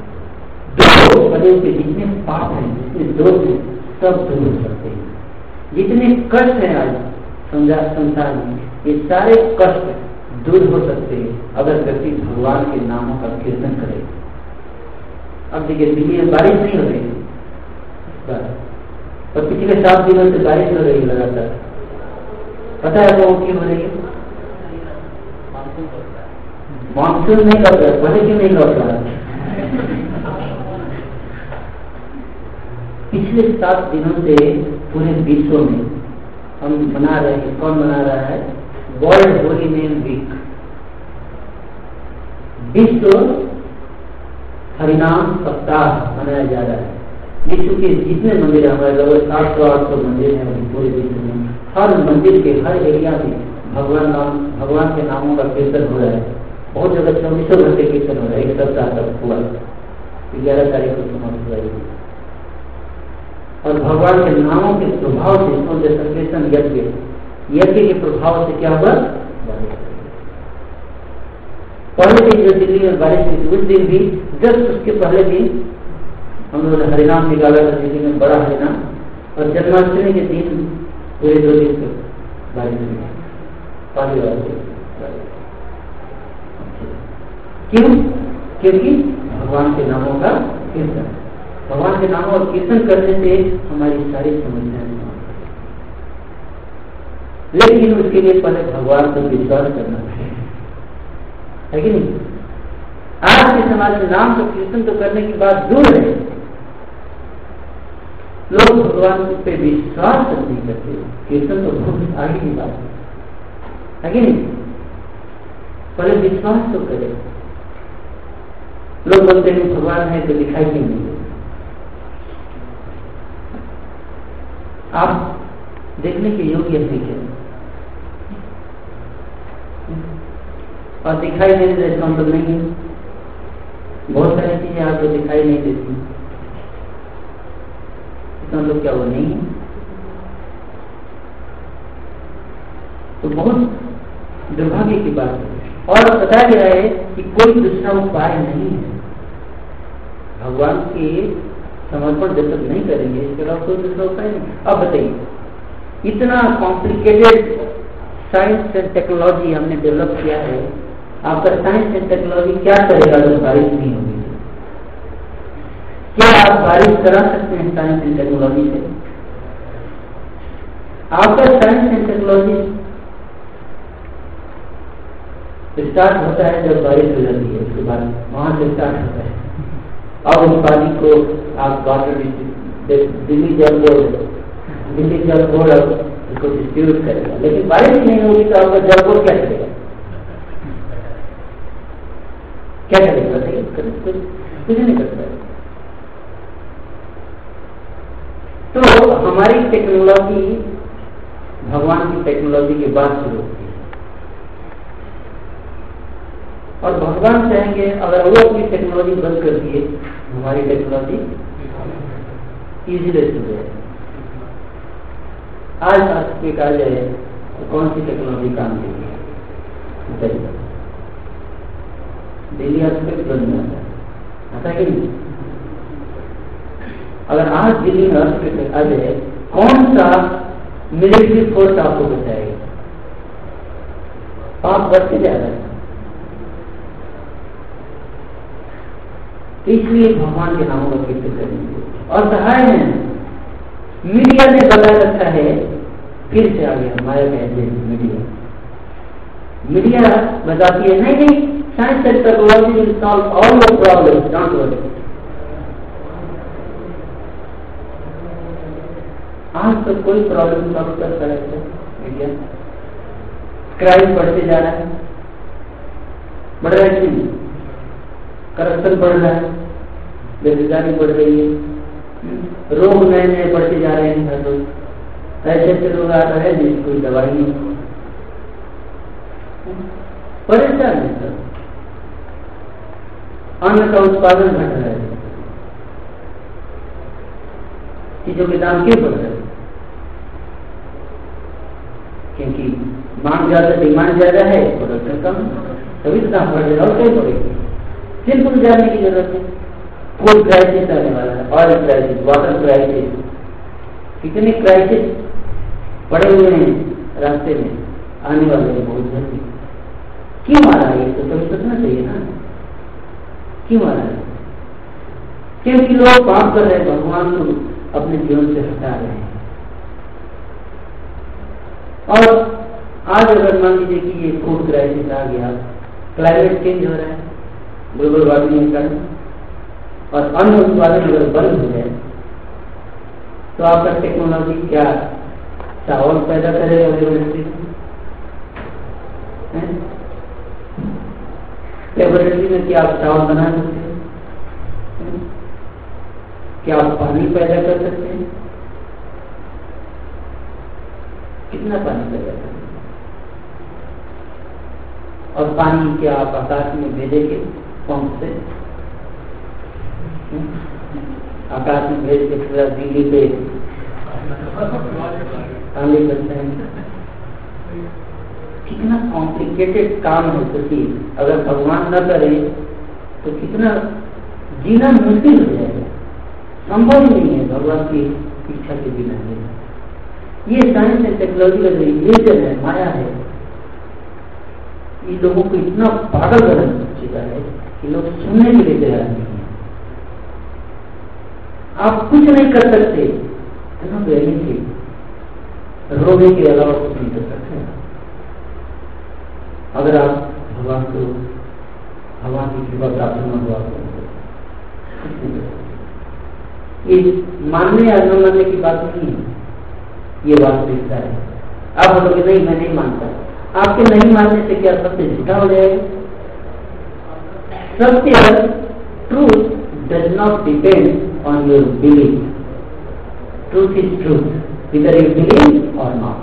के जितने पाप हैं, जितने दोष हैं, सब दूर हो सकते हैं। जितने कष्ट हैं आज संसार में, ये सारे कष्ट दूर हो सकते हैं अगर व्यक्ति भगवान के नामों का कीर्तन करे। अब देखिए दिल्ली में बारिश नहीं हो रही है, और पिछले 7 दिनों से बारिश हो रही है लगातार। पता है वो क्यों हो रही है? मानसून नहीं लौट रहा, पहले क्यों नहीं लौट रहा? पिछले 7 दिनों से पूरे विश्व में हम मना रहे हैं, कौन मना रहा है? World holy name week. विश्व हरिनाम सप्ताह मनाया जा रहा है। विश्व के जितने मंदिर है, हमारे लगभग 700-800 मंदिर हैं अभी पूरे विश्व में, हर मंदिर के हर एरिया में भगवान के नामों का कीर्तन हो रहा है। बहुत जगह 24 घंटे कीर्तन हो रहा है, एक सप्ताह तक हुआ, 11 तारीख को समाप्त हुआ। और भगवान के नामों के प्रभाव से संकीर्तन यज्ञ के प्रभाव से क्या हुआ? पहले दिन जो दिल्ली में बारिश हुई उस दिन भी, जस्ट उसके पहले दिन हम लोगों ने हरिनाम निकाला था दिल्ली में, बड़ा हरिनाम, और जन्माष्टमी के दिन पूरे 2 दिन तक बारिश हुई, पहली बार। क्यों? क्योंकि भगवान के नामों का कीर्तन, भगवान के नामों और कीर्तन करने से हमारी सारी समस्याएं समाप्त होती। लेकिन उसके लिए पहले भगवान पर विश्वास करना है कि नहीं? आज के समाज में नाम को कीर्तन तो करने की बात दूर है, लोग भगवान पे विश्वास नहीं करते। कीर्तन तो बहुत आगे की बात है कि नहीं? पहले विश्वास तो करें। लोग बोलते हैं भगवान है तो दिखाई क्यों नहीं देते? आप देखने के योग्य है क्या? और दिखाई नहीं देते इसका मतलब नहीं है, बहुत सारी चीजें आपको दिखाई नहीं देती, इसका मतलब क्या वो नहीं है? तो बहुत दुर्भाग्य की बात है। और बताया गया है कि कोई दूसरा उपाय नहीं है, भगवान के समर्पण जब तक नहीं करेंगे इसके अलावा कोई दूसरा उपाय नहीं। अब बताइए, इतना कॉम्प्लिकेटेड साइंस एंड टेक्नोलॉजी हमने डेवलप किया है, आपका साइंस एंड टेक्नोलॉजी क्या करेगा जब बारिश नहीं होगी? क्या आप बारिश करा सकते हैं साइंस एंड टेक्नोलॉजी से? आपका साइंस एंड टेक्नोलॉजी स्टार्ट होता है जब बारिश हो जाती है, उसके बाद वहां से स्टार्ट होता है। और उस पानी को आप वाटर दिल्ली जल बोर्ड उसको डिस्ट्रीब्यूट करेगा, लेकिन बारिश नहीं होगी तो आपका जल बोर्ड क्या करेगा? क्या करेगा? कुछ नहीं करता है। तो हमारी टेक्नोलॉजी भगवान की टेक्नोलॉजी के बाद शुरू होती है, और भगवान चाहेंगे अगर वो अपनी टेक्नोलॉजी बंद कर दिए, हमारी टेक्नोलॉजी इजीली शुरू है। आज पे कहा जाए तो कौन सी टेक्नोलॉजी काम देगी? बताइए। दिल्ली हॉस्पिटल बंद आता है, आता है कि नहीं? अगर आज दिल्ली में हॉस्पिटल आ जाए, कौन सा मिलिट्री फोर्स आपको बचाएगा? पाप बढ़ते जा रहा है। इसलिए भगवान के नामों का कीर्तन करेंगे। और सहाय है, मीडिया ने बता रखा है, फिर से आ गया हमारे मीडिया बताती है नहीं science and technology will solve all the problems, don't worry. आज तो कोई प्रॉब्लम सॉल्व कर सकता है मीडिया। क्राइम बढ़ते जा रहा है, बढ़ रहा है कि नहीं? करप्शन बढ़ रहा है, बेरोजगारी बढ़ रही है, रोग नए नए बढ़ते जा रहे हैं, हर रोज ऐसे रोग आ रहा है जिसकी कोई दवाई नहीं। परेशान है सर, अन्न का उत्पादन घट रहा है, चीजों के दाम क्यों बढ़ रहे हैं? क्योंकि मांग ज्यादा, डिमांड ज्यादा है, प्रोडक्शन कम, तभी तो दाम बढ़ जाएगा। और कहीं बढ़ेगी? सिंपल जानने की जरूरत है। फूड क्राइसिस आने वाला है, ऑयल क्राइसिस, वाटर क्राइसिस, कितने क्राइसिस पड़े हुए हैं रास्ते में, आने वाले हैं बहुत जल्दी। क्यों आ रहा है? तो कभी सोचना चाहिए ना, क्यों आ रहा है? क्योंकि लोग पाप कर रहे हैं, भगवान को अपने जीवन से हटा रहे हैं। और आज अगर मान लीजिए कि ये फूड क्राइसिस आ गया, क्लाइमेट चेंज हो रहा है, ग्लोबल वार्मिंग के कारण, और अन्न उत्पादन अगर बंद हो जाए तो आपका टेक्नोलॉजी क्या चावल पैदा करेगा लेबोरेटरी में? लेबोरेटरी में क्या आप चावल बना सकते हैं? क्या आप पानी पैदा कर सकते हैं? कितना पानी पैदा कर सकते हैं? और पानी के आप आकाश में भेजेंगे पंप से, आकाश में भेज के पूरा दिल्ली पे पानी बनते हैं। कितना कॉम्प्लिकेटेड काम है। सोचिए, अगर भगवान न करे तो कितना जीना मुश्किल हो जाएगा, संभव ही नहीं है भगवान की इच्छा के बिना। ये साइंस एंड टेक्नोलॉजी का जो इन्वेंशन है, माया है, ये लोगों को इतना पागल बना चुका है कि लोग सुनने के लिए तैयार नहीं है। आप कुछ नहीं कर सकते, रोने के अलावा कुछ नहीं कर सकते। अगर आप भगवान को, भगवान की कृपा प्राप्त न हुआ ये मानने या न मानने की बात नहीं है, ये वास्तविकता है। आप बोलोगे नहीं मैं नहीं मानता, आपके नहीं मानने से क्या सत्य झूठा हो जाएगा? सत्य, truth does not depend on your believe. Truth is truth whether you believe or not.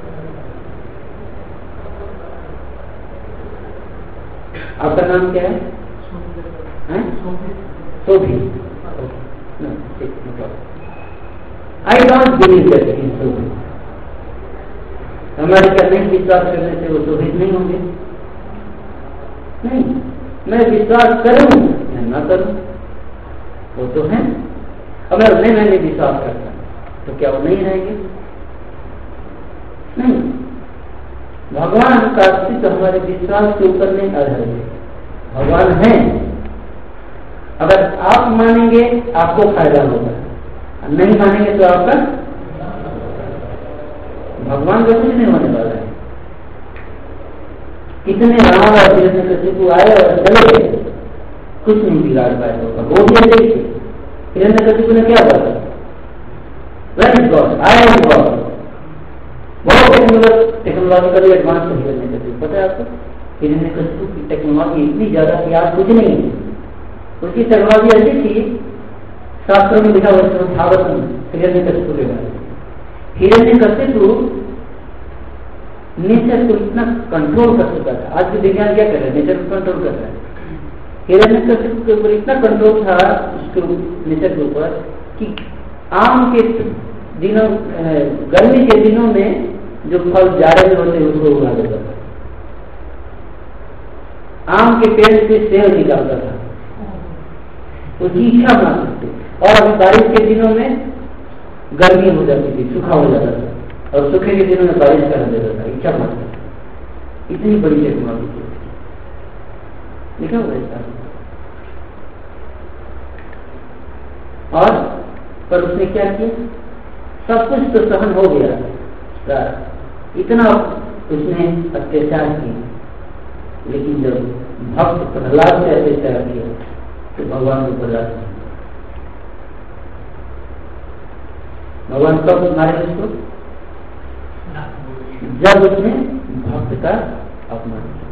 आपका नाम क्या है? Sophie. I don't believe that in Sophie. हमारे क्या नहीं विश्वास करने से वो शोभित नहीं होंगे? नहीं, मैं विश्वास करूं या न करूं वो तो है। अगर उन्हें मैंने विश्वास करता तो क्या वो नहीं रहेंगे? नहीं, भगवान का अस्तित्व हमारे विश्वास के ऊपर नहीं आधारित है। भगवान है, अगर आप मानेंगे आपको फायदा होगा, नहीं मानेंगे तो आपका, भगवान का कुछ नहीं होने वाला है। कितने राम और हिरण्यकशिपु आए और चले गए, कुछ नहीं बिगाड़ पाए होगा। वो भी देखिए, हिरण्यकशिपु ने क्या बोला? Where is God? I am God. बहुत टेक्नोलॉजिकली एडवांस है हिरण्यकशिपु, पता है आपको? हिरण्यकशिपु की टेक्नोलॉजी इतनी ज्यादा कि आज कुछ नहीं है। उसकी टेक्नोलॉजी ऐसी थी, शास्त्रों में लिखा हुआ भागवत में हिरण्यकशिपु के बारे में। हिरण्यकशिपु नेचर को इतना कंट्रोल कर चुका था। आज भी विज्ञान क्या कर रहा है? नेचर को कंट्रोल कर रहा है। हिरण्यकशिपु के ऊपर इतना कंट्रोल था उसके नेचर के ऊपर कि आम के दिनों, गर्मी के दिनों में जो फल जाड़े में होते उसको उगा देता था। आम के पेड़ से सेब निकालता था, उसकी इच्छा बना सकते। और अभी बारिश के दिनों में गर्मी हो जाती थी, सूखा हो जाता था, और सूखे के दिनों में बारिश कर देता था, इच्छा बना सकते। इतनी बड़ी टेक्नोलॉजी थी, लिखा हुआ है। और पर उसने क्या किया? सब कुछ तो सहन हो गया, इतना उसने अत्याचार किया, लेकिन जब भक्त प्रहलाद से अत्याचार किया तो भगवान को बर्दाश्त नहीं। भगवान कब मारे उसको? जब उसने भक्त का अपमान किया।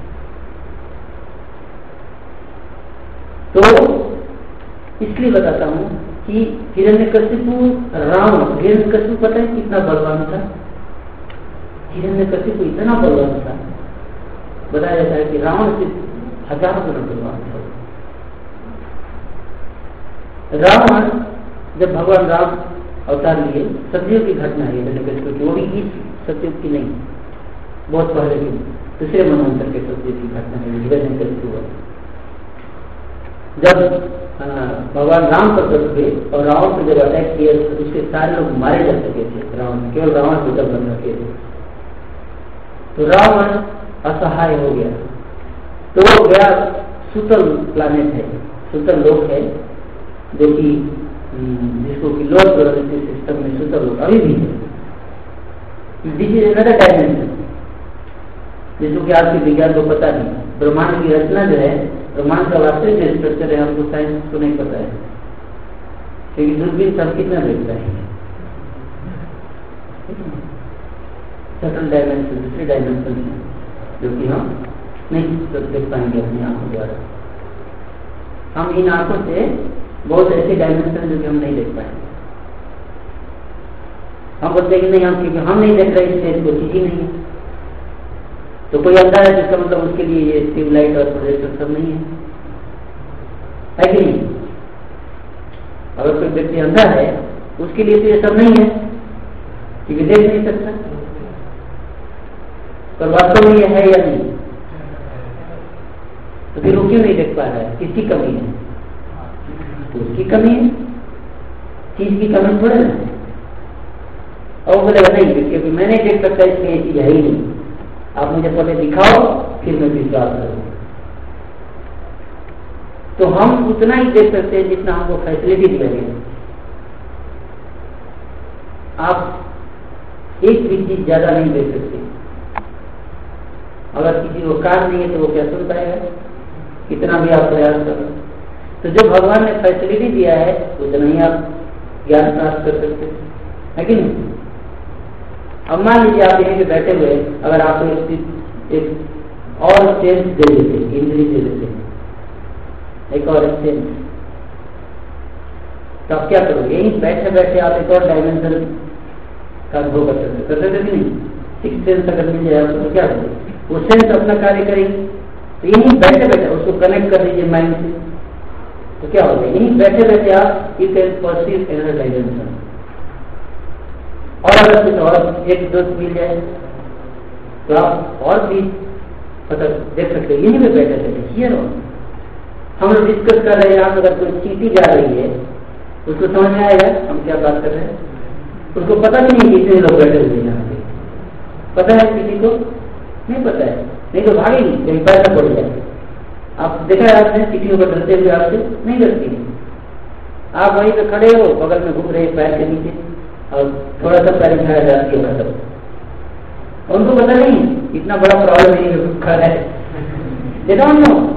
तो इसलिए बताता हूं कि हिरण्यकशिपु रावण, हिरण्यकशिपु पता है कितना बलवान था? हिरण्यकशिपु इतना बलवान था, बताया जाता है कि रावण से 1000 गुना बलवान था। रावण जब भगवान राम अवतार लिए, सतयुग की घटना है हिरण्यकशिपु की, वो भी इस सतयुग की नहीं, बहुत पहले की, दूसरे मनवंतर के सतयुग की घटना है हिरण्यकशिपु हुआ। जब भगवान राम प्रकट हुए और रावण को जब अटैक किया तो उसके सारे लोग मारे जा सके थे। रावण केवल रावण को जब बन रखे थे तो रावण असहाय हो गया। तो वो गया, सुतल प्लानेट है, सुतल लोक है, जो कि जिसको कि लोक प्रोडक्टिव सिस्टम में सुतल लोक अभी भी है। दिस इज अनदर डायमेंशन जिसको कि आज के विज्ञान को पता नहीं। ब्रह्मांड की रचना जो है, ब्रह्मांड का वास्तविक जो स्ट्रक्चर है, हमको साइंस को नहीं पता है, क्योंकि दूरबीन से हम कितना देखता है। सटल डायमेंशन, दूसरे डायमेंशन जो कि हम नहीं देख पाएंगे अपनी आंखों द्वारा। हम इन आंखों से बहुत ऐसे डायमेंशन जो कि हम नहीं देख पाएंगे। हम बोलते हैं कि नहीं, हम क्योंकि हम नहीं देख रहे इसलिए कोई चीज ही नहीं है। तो कोई अंधा है जिसका मतलब उसके लिए ये ट्यूबलाइट और प्रोजेक्टर सब नहीं है कि नहीं? अगर कोई व्यक्ति अंधा है उसके लिए तो ये सब नहीं है, क्योंकि देख नहीं सकता। पर वास्तव में ये है या नहीं? तो फिर वो क्यों नहीं देख पा रहा है? किसकी कमी है? तो उसकी कमी है, चीज की कमी थोड़ा ना है। और बोलेगा नहीं क्योंकि मैं नहीं देख सकता इसलिए ये चीज है ही नहीं, आप मुझे पहले दिखाओ फिर मैं विश्वास करूँ। तो हम उतना ही देख सकते हैं जितना हमको फैसिलिटी दी गई है। आप एक भी चीज ज्यादा नहीं देख सकते। अगर किसी को कान नहीं है तो वो क्या सुन पाएगा, कितना भी आप प्रयास करो। तो जो भगवान ने फैसिलिटी दिया है उतना ही आप ज्ञान प्राप्त कर सकते है कि नहीं? अब मान लीजिए आप यहीं पे बैठे हुए, अगर आपको एक और सेंस दे देते, इंद्री दे देते, एक और सेंस, तो आप क्या करोगे? यहीं बैठे बैठे आप एक और डायमेंशन का अनुभव कर सकते कि नहीं? सिक्स सेंस अगर मिल जाए तो क्या करोगे? वो सेंस अपना कार्य करेगी। तो यहीं बैठे बैठे उसको कनेक्ट कर दीजिए माइंड से, तो क्या होगा? यहीं बैठे बैठे आप you can perceive another dimension. और अगर कुछ और एक दोस्त मिल जाए तो आप और भी पता देख सकते हैं। यहीं पे बैठे बैठे हियर हम लोग डिस्कस कर रहे हैं, आप अगर कोई चीटी जा रही है उसको समझ में आएगा हम क्या बात कर रहे हैं? उसको पता भी नहीं कितने लोग बैठे हुए यहाँ पे, पता है किसी को? नहीं पता है, नहीं तो भागेगी कहीं पैसा पड़ जाए। आप देखा है आपने चीटियों को डरते हुए आपसे नहीं डरती है। आप वहीं पे खड़े हो, बगल में घूम रहे पैर के नीचे और थोड़ा सा पैर उठाया जाती है सब, उनको पता नहीं इतना बड़ा प्रॉब्लम नहीं खड़ा है। देखा हम लोग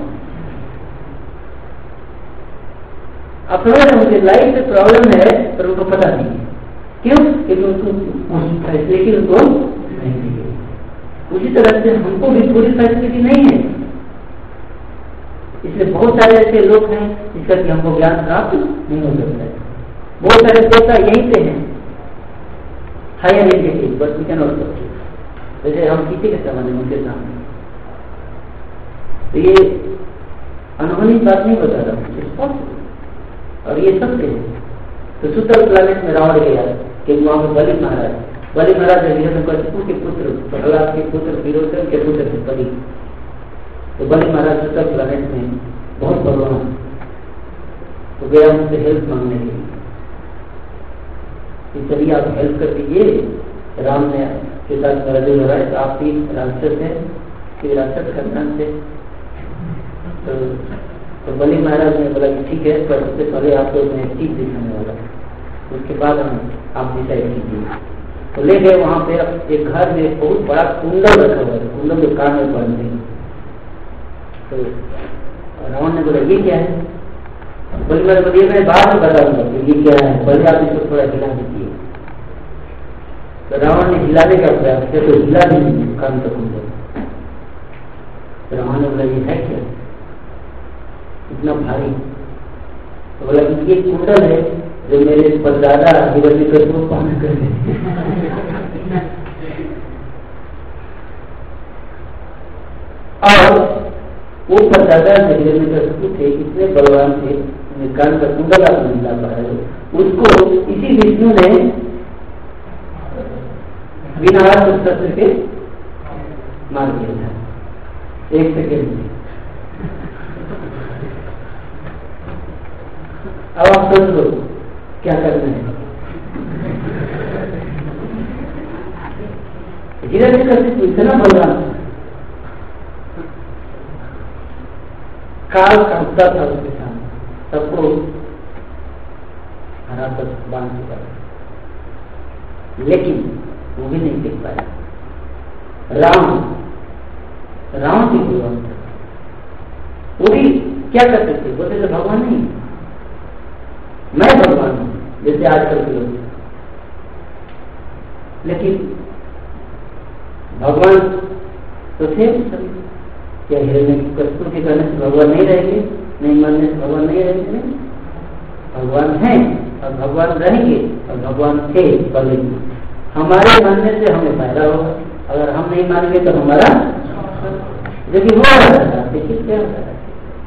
आप समझ रहे मुझे लाइफ में प्रॉब्लम है पर उनको पता नहीं है। क्यों? क्योंकि उनको फैसिलिटी उनको नहीं दी गई। उसी तरह से हमको भी पूरी फैसिलिटी नहीं है, इसलिए बहुत सारे ऐसे लोग हैं जिसका कि हमको ज्ञान प्राप्त नहीं हो सकता है। बहुत सारे पैसा यहीं पे हैं, higher educated but we can not perceive. जैसे हम किसी के सामने उनके सामने, तो ये अनहोनी बात नहीं बता रहा हूँ, और ये सत्य है। तो सुतर प्लानेट में रावण गया कि वहां पर बलि महाराज हिरण्यकशिपु के पुत्र, प्रहलाद के पुत्र, विरोचन के पुत्र थे बलि। तो बलि महाराज सुतर प्लानेट में बहुत बलवान, तो गया उनसे हेल्प मांगने के लिए कि चलिए आप हेल्प कर दीजिए। राम ने के साथ लड़ाई लड़ाई, तो आप भी राक्षस है, कि राक्षस खानदान से। तो बलि महाराज ने बोला कि ठीक है, पर उससे पहले आपको मैं एक चीज दिखाने वाला, उसके बाद हम आप डिसाइड कीजिए। तो ले गए वहां पे एक घर में बहुत बड़ा कुंडल रखा हुआ है, कुंडल के कान में बांधते हैं। तो रावण ने बोला ये क्या है? बलि महाराज बोलिए मैं बाद में बताऊंगा ये क्या है, पहले आप इसको थोड़ा हिला दीजिए। तो रावण ने हिलाने का प्रयास किया तो हिला नहीं कान का कुंडल। तो रावण ने बोला ये है क्या इतना भारी? तो बोला कि ये कुंडल है जो मेरे परदादा हिरण्यकशिपु को पान कर रहे। और वो परदादा हिरण्यकशिपु थे, इतने बलवान थे, कान का कुंडल आप नहीं ला पा रहे, उसको इसी विष्णु ने बिना शस्त्र के मार दिया था 1 सेकेंड में। अब आप सोच लो क्या करना है। हिरण्यकशिपु इतना बलवान काल कांपता था उसके सामने, सबको हरा कर बांध चुका था, लेकिन वो भी नहीं देख पाया। राम की भगवान था, वो भी क्या कर सकते? बोलते तो भगवान नहीं, मैं भगवान हूं, जैसे आजकल के लोग। लेकिन भगवान तो थे सभी। क्या हिरण्यकशिपु के कहने से भगवान नहीं रहेंगे? नहीं मानने से भगवान नहीं रहेंगे? नहीं, भगवान हैं और भगवान रहेंगे और भगवान थे पहले। हमारे मानने से हमें फायदा होगा, अगर हम नहीं मानेंगे तो हमारा जो कि हो रहा था, देखिए क्या होता है।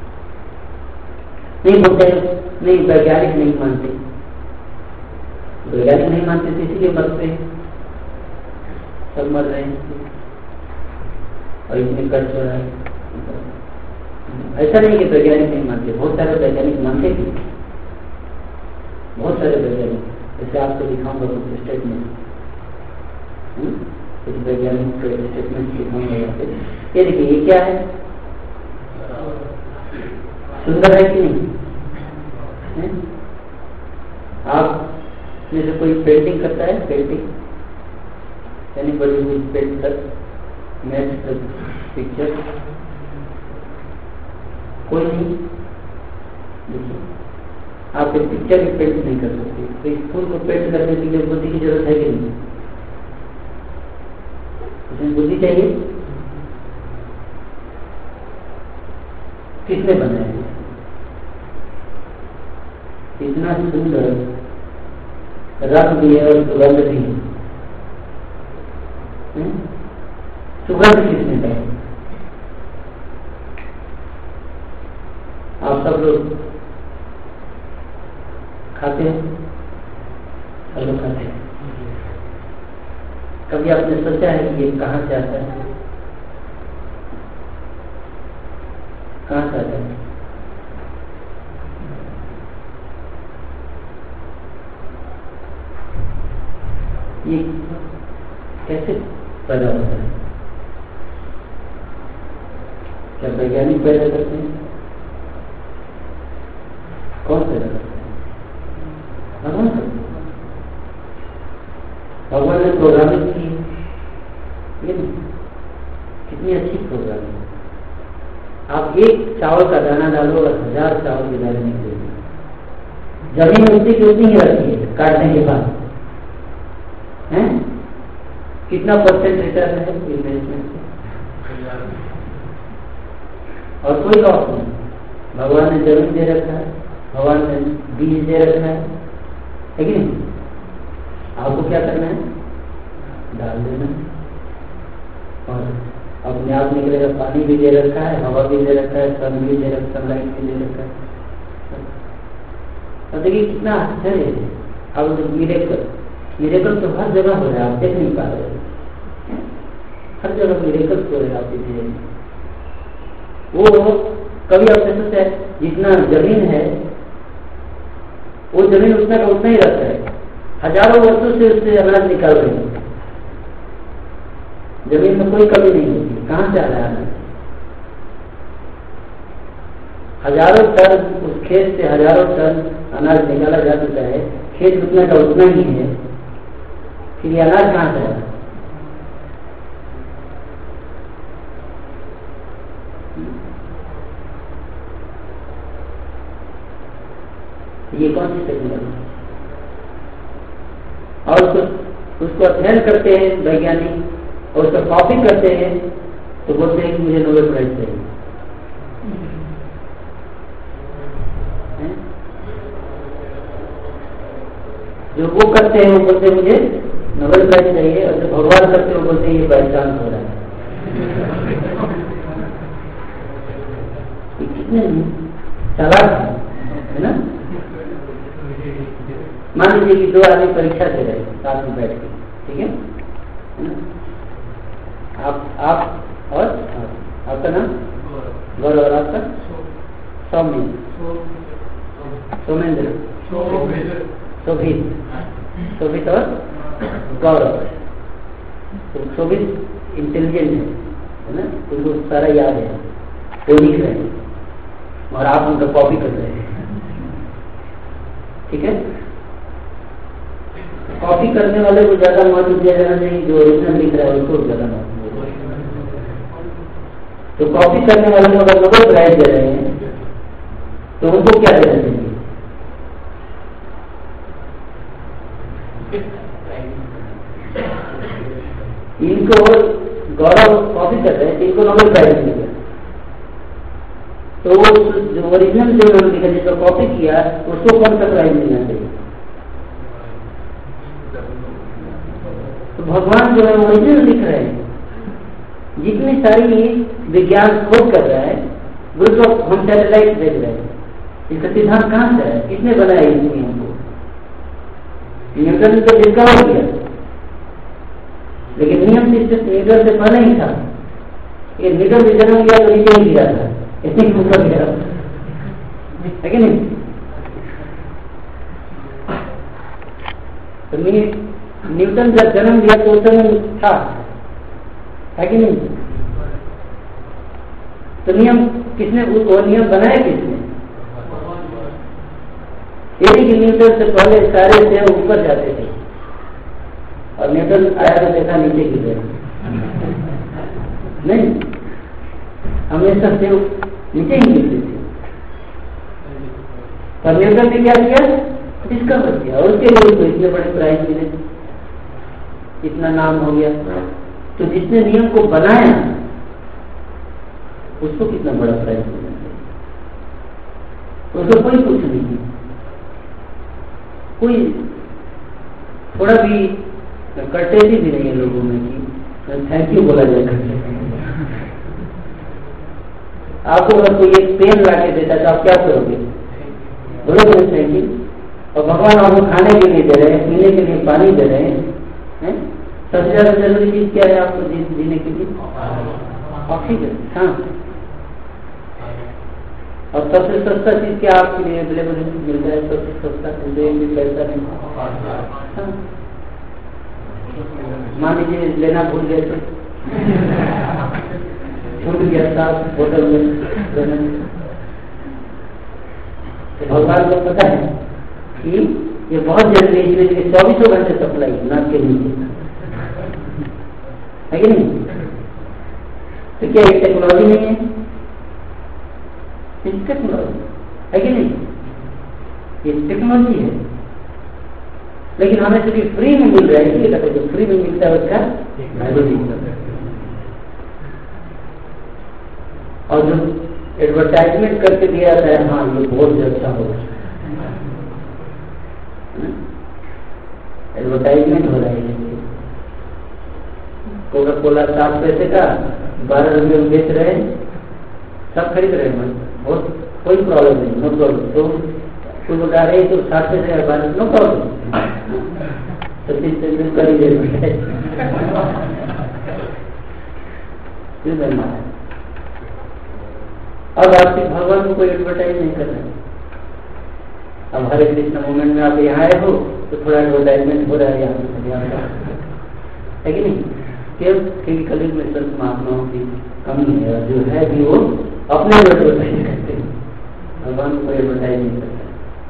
नहीं बोलते, नहीं वैज्ञानिक नहीं मानते, वैज्ञानिक नहीं मानते तो इसीलिए मरते हैं, सब मर रहे हैं और इतने कष्ट हो रहा है। ऐसा नहीं कि वैज्ञानिक नहीं मानते, बहुत सारे वैज्ञानिक मानते भी, बहुत सारे वैज्ञानिक, जैसे आपको दिखाऊंगा कुछ स्टेटमेंट, कुछ वैज्ञानिक स्टेटमेंट दिखाऊंगा यहाँ पे। ये देखिए, ये क्या है, सुंदर है कि नहीं है? आप जैसे कोई पेंटिंग करता है, पेंटिंग यानी बड़ी हुई पेंटर मैच पिक्चर, कोई नहीं, देखिए आप एक पिक्चर भी पेंट नहीं कर सकते, तो इस फूल को पेंट करने के लिए बुद्धि की जरूरत है कि नहीं? उसमें बुद्धि चाहिए। किसने बनाया है? इतना सुंदर रंग भी है और सुगंध भी है, सुगंध किसने पाई? आप सब लोग खाते हैं, सब लोग खाते हैं। कभी आपने सोचा है कि ये कहाँ से आता है? कहाँ से आता है? ये कैसे पैदा होता है? क्या वैज्ञानिक पैदा करते हैं? कौन पैदा करते हैं? भगवान करते हैं। भगवान ने प्रोग्रामिंग की, कितनी अच्छी प्रोग्रामिंग। आप एक चावल का दाना डालो और 1000 चावल के दाने निकलेंगे। जमीन उतनी की उतनी ही रहती है काटने के बाद, हैं? कितना परसेंट रिटर्न है इन्वेस्टमेंट से? और कोई लॉस नहीं। भगवान ने जमीन दे रखा है, भगवान ने बीज दे रखा है कि नहीं? आपको क्या करना है? डाल देना, और अपने आप निकलेगा। पानी भी दे रखा है, हवा भी दे रखा है, सन भी दे रखा है, सनलाइट भी दे रखा है। और देखिए कितना आश्चर्य है। अब मिरेकल तो हर जगह हो रहा है, आप देख नहीं पा रहे, हर जगह मिरेकल हो रहे हैं आपके जीवन में। वो कभी आपने सोचा है जितना जमीन है वो जमीन उतना का उतना ही रहता है, हजारों वर्षों से उससे अनाज निकाल रहे हैं, जमीन में कोई कमी नहीं होती। कहाँ से आ रहा है? हजारों टन उस खेत से हजारों टन अनाज निकाला जा चुका है, खेत उतना का उतना ही है, फिर ये अनाज कहाँ से आ रहा है? ये कौन सी टेक्नोलॉजी? और उसको अध्ययन करते हैं वैज्ञानिक और उसका कॉपी करते हैं तो बोलते हैं कि मुझे नोबेल प्राइज चाहिए। जो वो करते हैं वो बोलते हैं मुझे नोबेल प्राइज चाहिए, और जो भगवान करते हैं वो बोलते हैं ये बाई चांस हो रहा है। कितने चालाक है ना? मान लीजिए कि 2 आदमी परीक्षा दे रहे हैं साथ में बैठ के, ठीक है ना? आप और आपका नाम गौरव, और आपका सौमेंद्र, शोभित और गौरव। तो शोभित इंटेलिजेंट है ना, उनको सारा याद है, वो लिख रहे हैं और आप उनका कॉपी कर रहे हैं, ठीक है? कॉपी करने वाले को ज्यादा महत्व दिया जाना चाहिए, जो ओरिजिनल लिख रहा है उसको ज्यादा महत्व। तो कॉपी करने वाले को अगर नोबेल प्राइज दे रहे हैं तो उनको क्या देना चाहिए? इनको गौरव कॉपी कर रहे हैं, इनको नोबेल प्राइज मिलेगा। तो जो ओरिजिनल जो उन्होंने लिखा, जिसका कॉपी किया, उसको कौन सा प्राइज मिलना चाहिए? तो भगवान जो है ओरिजिनल लिख रहे हैं, जितनी सारी विज्ञान खोज कर रहा है, हम सैटेलाइट भेज रहे हैं, इसका सिद्धांत कहाँ से है? किसने बनाया इस नियम को? न्यूटन ने तो डिस्कवर किया, लेकिन नियम न्यूटन से पहले ही था। ये न्यूटन ने जन्म लिया तो नीचे ही गिरा था, इतनी मतलब गिरा है कि नहीं? तो न्यूटन जब जन्म लिया तो उस समय था, है कि नहीं? तो नियम किसने, वो नियम बनाया किसने? यदि कि न्यूटन से पहले सारे सेब ऊपर जाते थे और न्यूटन आया तो देखा नीचे गिर गए। नहीं, हमेशा सेब नीचे ही गिरते थे। पर न्यूटन ने क्या किया? डिस्कवर किया, और उसके लिए तो इतने बड़े प्राइज मिले, इतना नाम हो गया। तो जिसने नियम को बनाया उसको कितना बड़ा प्राइज मिलना चाहिए? उसको कोई कुछ नहीं किया, कोई थोड़ा भी कर्टेसी भी नहीं है लोगों में कि थैंक यू बोला जाए। आपको अगर कोई एक पेन ला के देता तो आप क्या करोगे? बोलोगे थैंक यू। और भगवान आपको खाने के लिए दे रहे हैं, पीने के लिए पानी दे रहे हैं, सबसे ज्यादा जरूरी चीज क्या है आपको जीने के लिए? ऑक्सीजन। हाँ, और सबसे सस्ता चीज क्या आपके लिए अवेलेबल मिलता है? सबसे सस्ता भी पैसा नहीं। हाँ, मान लीजिए लेना भूल गए थे, छूट गया था होटल में, तो भगवान को पता है कि ये बहुत जरूरी है, इसलिए 24 घंटे सप्लाई नाक के नीचे, है कि नहीं? तो क्या ये टेक्नोलॉजी नहीं है? टेक्नोलॉजी है कि नहीं? ये टेक्नोलॉजी है, लेकिन हमें सिर्फ फ्री में मिल रहा है, इसलिए जो फ्री में मिलता है उसका वैल्यू नहीं करता। और जो एडवर्टाइजमेंट करके दिया जाता है, हाँ ये बहुत अच्छा होगा, एडवर्टाइजमेंट हो रहा है। कोका कोला 7 पैसे का 12 रुपये में बेच रहे हैं, सब खरीद रहे हैं, बहुत कोई प्रॉब्लम नहीं, नो प्रॉब्लम। तो कुछ बता रहे तो 7 पैसे का 12, नो प्रॉब्लम, सतीश तेंदुलकर ही दे अब आपके भगवान को कोई एडवर्टाइज नहीं कर रहे। अब हरे कृष्ण मूवमेंट में आप यहाँ आए हो तो थोड़ा एडवर्टाइजमेंट हो रहा है यहाँ है कि नहीं? क्योंकि कलियुग में संत महात्माओं की कमी है, और जो है भी वो अपने एडवर्टाइज करते हैं, भगवान को एडवर्टाइज नहीं करता।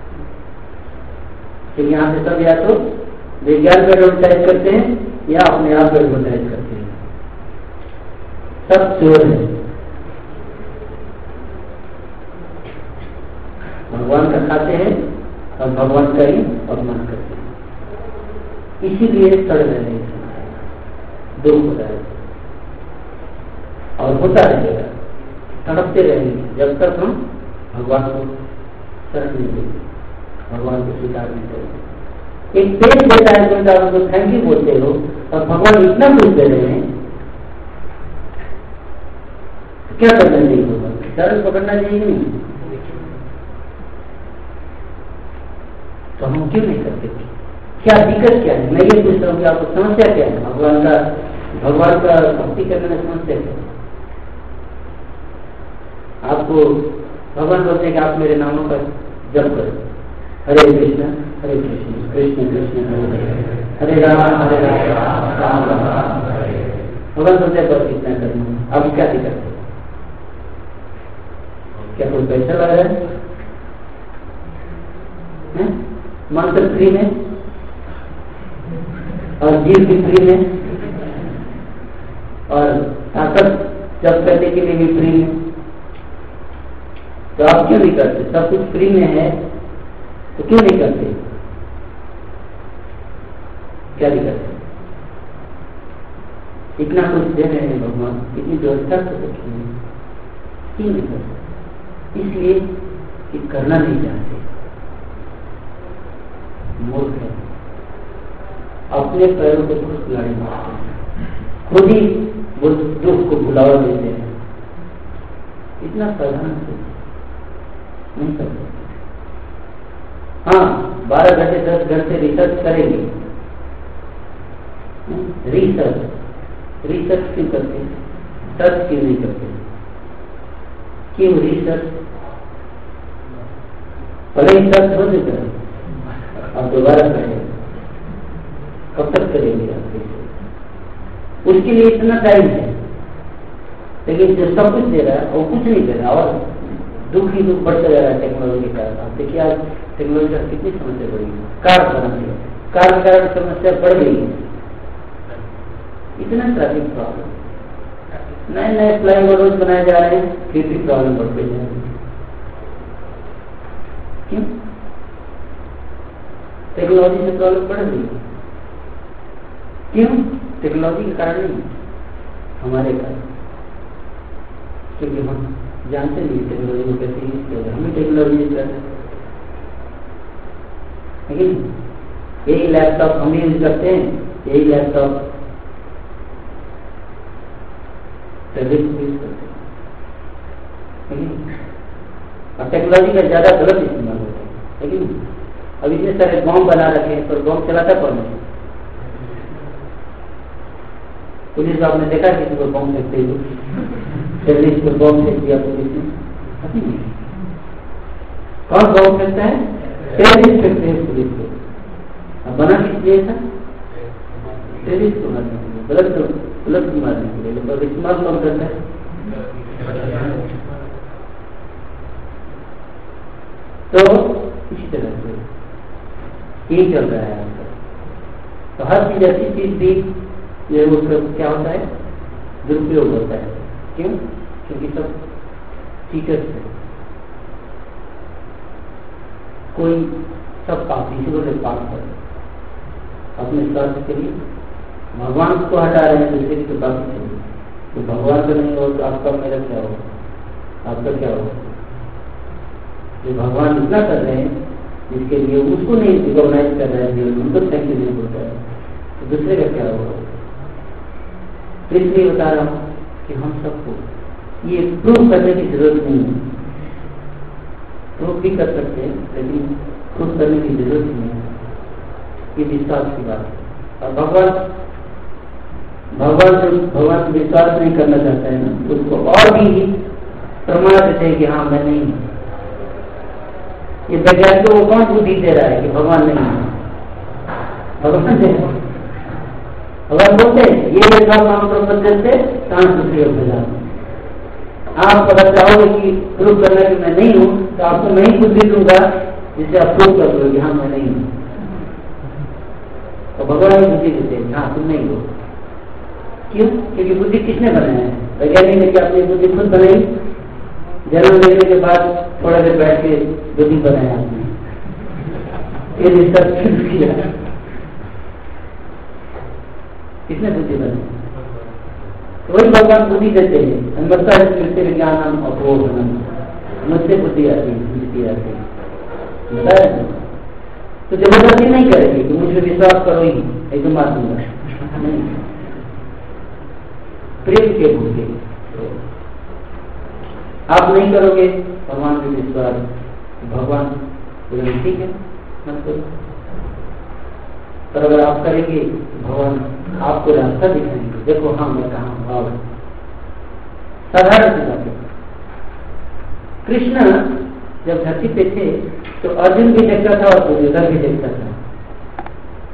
तो यहाँ से सब या तो विज्ञान को एडवर्टाइज करते हैं या अपने आप को एडवर्टाइज करते हैं, सब चोर है। भगवान का खाते हैं और भगवान का ही अपमान करते हैं, इसीलिए सड़ रहे हैं, दुख होता है और होता रहेगा, तड़पते रहेंगे जब तक हम भगवान को शरण नहीं देंगे, भगवान को स्वीकार नहीं करेंगे। एक पेड़ देता है तो आप उनको थैंक यू बोलते हो और भगवान इतना कुछ दे रहे हैं, क्या करना चाहिए? भगवान शरण पकड़ना चाहिए कि नहीं? तो हम क्यों नहीं करते? क्या दिक्कत क्या है? मैं ये पूछ रहा हूँ कि आपको समस्या क्या है? भगवान का भक्ति करने में समस्या क्या है? आपको भगवान बोलते हैं कि आप मेरे नामों का जप करो, हरे कृष्ण कृष्ण कृष्ण हरे राम राम राम। भगवान बोलते हैं बस इतना करना। अब क्या दिक्कत है? क्या कोई पैसा लग रहा है? मंत्र फ्री में और जीव भी फ्री में और ताकत जप करने के लिए भी फ्री में, तो आप क्यों नहीं करते? सब कुछ फ्री में है तो क्यों नहीं करते? क्या दिक्कत है? इतना कुछ दे रहे हैं भगवान, इतनी व्यवस्था तो रखी है, क्यों नहीं करते? इसलिए कि करना नहीं चाहते, मूर्ख है, अपने पैरों को खुद खिलाड़ी मारते हैं, खुद ही वो दुख को भुलावा देते हैं, इतना साधारण से नहीं कर सकते। हाँ, 12 घंटे 10 घंटे रिसर्च करेंगे। रिसर्च क्यों करते हैं? सर्च क्यों नहीं करते? क्यों रिसर्च? पहले ही सर्च हो चुका है, अब दोबारा करेंगे। कब तक करेंगे आप? उसके लिए इतना टाइम है, लेकिन जो सब कुछ दे रहा है वो कुछ नहीं दे रहा, और दुख ही दुख बढ़ता जा रहा है टेक्नोलॉजी के कारण। आप देखिए आज टेक्नोलॉजी का कितनी समस्या बढ़ी है। कार बनाने कार के कारण समस्या बढ़ गई है। इतना ट्रैफिक प्रॉब्लम, नए नए फ्लाईओवर रोज बनाए जा रहे हैं, फिर भी प्रॉब्लम बढ़ते जा रही है। क्यों? टेक्नोलॉजी से प्रॉब्लम बढ़ रही है। क्यों? टेक्नोलॉजी के कारण नहीं, हमारे कारण। क्योंकि हम जानते नहीं टेक्नोलॉजी को कैसे यूज किया जाए, हमें टेक्नोलॉजी यूज करते हैं। लेकिन यही लैपटॉप हम यूज करते हैं, यही लैपटॉप टेररिस्ट यूज करते हैं। और टेक्नोलॉजी का ज्यादा गलत इस्तेमाल होता है। लेकिन अब इतने सारे बॉम्ब बना रखे हैं, पर बॉम्ब चलाता कौन है? पुलिस आपने देखा किसी को बॉम्ब फेंकते हुए? टेररिस्ट को बॉम्ब फेंक दिया पुलिस ने? कौन बॉम्ब फेंकता है? टेररिस्ट फेंकते हैं पुलिस को। अब बना किस लिए था? टेररिस्ट को मारने के लिए, गलत को मारने के लिए। लोग इस्तेमाल कौन करता है? तो इसी तरह से यही चल रहा है आजकल। तो हर चीज ऐसी चीज भी ये उसका क्या होता है? दुरुपयोग होता है। क्यों? क्योंकि सब टीचर्स है, कोई सब पास ईश्वर से पास कर अपने स्वार्थ के लिए भगवान को हटा रहे हैं, दूसरे की तो बात चाहिए। तो भगवान का नहीं हो तो आपका मेरा क्या होगा? आपका क्या होगा? जो भगवान इतना कर रहे हैं जिसके लिए उसको नहीं रिकॉग्नाइज कर रहा है जीवन, उनको थैंक यू नहीं बोलता है, तो दूसरे का क्या होगा? तो इसलिए बता रहा हूं कि हम सबको ये प्रूव करने की जरूरत नहीं है। प्रूव भी कर सकते हैं, लेकिन प्रूव करने की जरूरत नहीं है। ये विश्वास की बात है। और भगवान से विश्वास नहीं करना चाहता है ना, उसको और भी प्रमाण देते हैं कि हाँ मैं नहीं हूं। ये वैज्ञानिकों को कौन बुद्धि दे रहा है कि भगवान नहीं है? भगवान दे रहा है। भगवान बोलते हैं ये नाम प्रपंच से सांस दूसरी हो जाते। आप अगर चाहोगे कि प्रूव करना कि मैं नहीं हूं, तो आपको मैं ही बुद्धि दूंगा जिससे आप प्रूव कर दोगे हाँ मैं नहीं हूं। तो भगवान की बुद्धि देते हैं हाँ तुम नहीं हो। क्यों? क्योंकि बुद्धि किसने बनाया है? वैज्ञानिक ने क्या अपनी बुद्धि खुद बनाई? जन्म लेने के बाद थोड़ा देर बैठ के बुद्धि बनाया आपने, ये रिसर्च किया। किसने बुद्धि बनाई? वही भगवान बुद्धि देते हैं। अन्वता विज्ञान हम अपोहनम, मुझसे बुद्धि आती है, बताया। तो जबरदस्ती नहीं करेगी कि मुझे विश्वास करो ही एकदम मार दूंगा, नहीं। प्रेम के भूखे आप नहीं करोगे भगवान पे विश्वास, भगवान बोलेंगे ठीक है मत करो। पर अगर आप करेंगे भगवान आपको रास्ता दिखाएंगे, देखो हाँ मैं कहा भाव। साधारण सी बात है। कृष्ण जब धरती पे थे तो अर्जुन भी देखता था और दुर्योधन भी देखता था।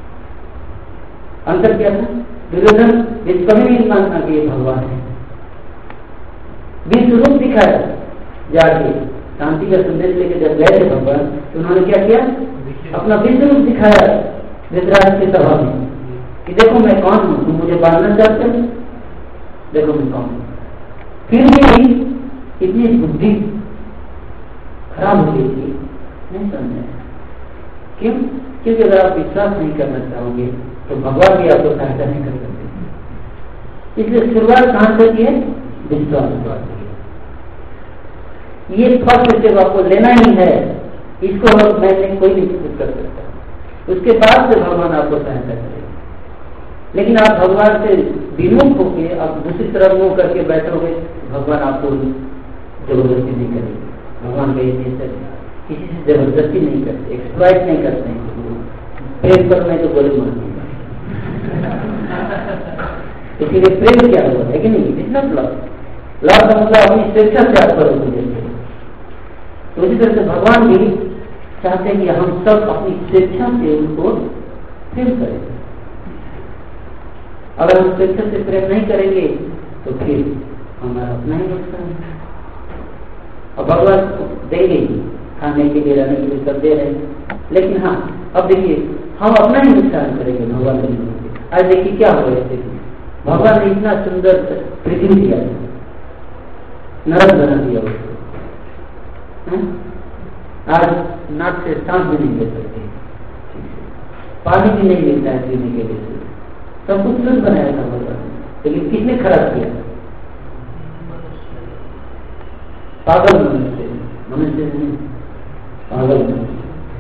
अंतर क्या था? दुर्योधन इस कभी नहीं मानता कि ये भगवान है। विश्व रूप दिखाया जाके शांति का संदेश लेके जब गए थे भगवान, तो उन्होंने क्या किया? अपना विश्व रूप दिखाया धृतराष्ट्र की सभा में कि देखो मैं कौन हूं, तुम मुझे मारना चाहते हो, देखो मैं कौन हूं। फिर भी इतनी बुद्धि खराब हो गई थी, नहीं समझे। क्यों? क्योंकि अगर आप विश्वास नहीं करना चाहोगे तो भगवान भी आपको सहायता नहीं कर सकते। इसलिए शुरुआत कहां से की है? विश्वास। ये फर्स्ट स्टेप आपको लेना ही है, इसको मैं कोई नहीं कर सकता। उसके बाद से भगवान आपको सहायता करेगा। लेकिन आप भगवान से विमुख होकर आप दूसरी तरफ मुंह करके बैठोगे, भगवान आपको जबरदस्ती नहीं करेंगे। भगवान का ये नेचर है, किसी से जबरदस्ती नहीं करते, एक्सप्लॉइट नहीं करते हैं। प्रेम करना है तो गोली मारनी, इसीलिए प्रेम क्या हुआ है कि नहीं, इट्स नॉट लव। लव का मतलब अपनी स्वेच्छा से आप करो मुझे। तो इसी तरह से भगवान भी चाहते हैं कि हम सब अपनी स्वेच्छा से उनको प्रेम करें। अगर हम स्वेच्छा से प्रेम नहीं करेंगे तो फिर हमारा अपना ही नुकसान है। और भगवान देंगे खाने के लिए, रहने के लिए सब दे रहे हैं, लेकिन हाँ अब देखिए हम अपना ही नुकसान करेंगे भगवान नहीं। आज देखिए क्या हो रहा है, भगवान ने इतना सुंदर पृथ्वी दिया, नरक बना दिया उसको। आज नाक से सांस भी नहीं ले सकते, पानी भी नहीं मिलता है पीने के लिए, सब कुछ शुद्ध बनाया था भगवान, लेकिन किसने खराब किया? पागल मनुष्य, मनुष्य नहीं, पागल मनुष्य,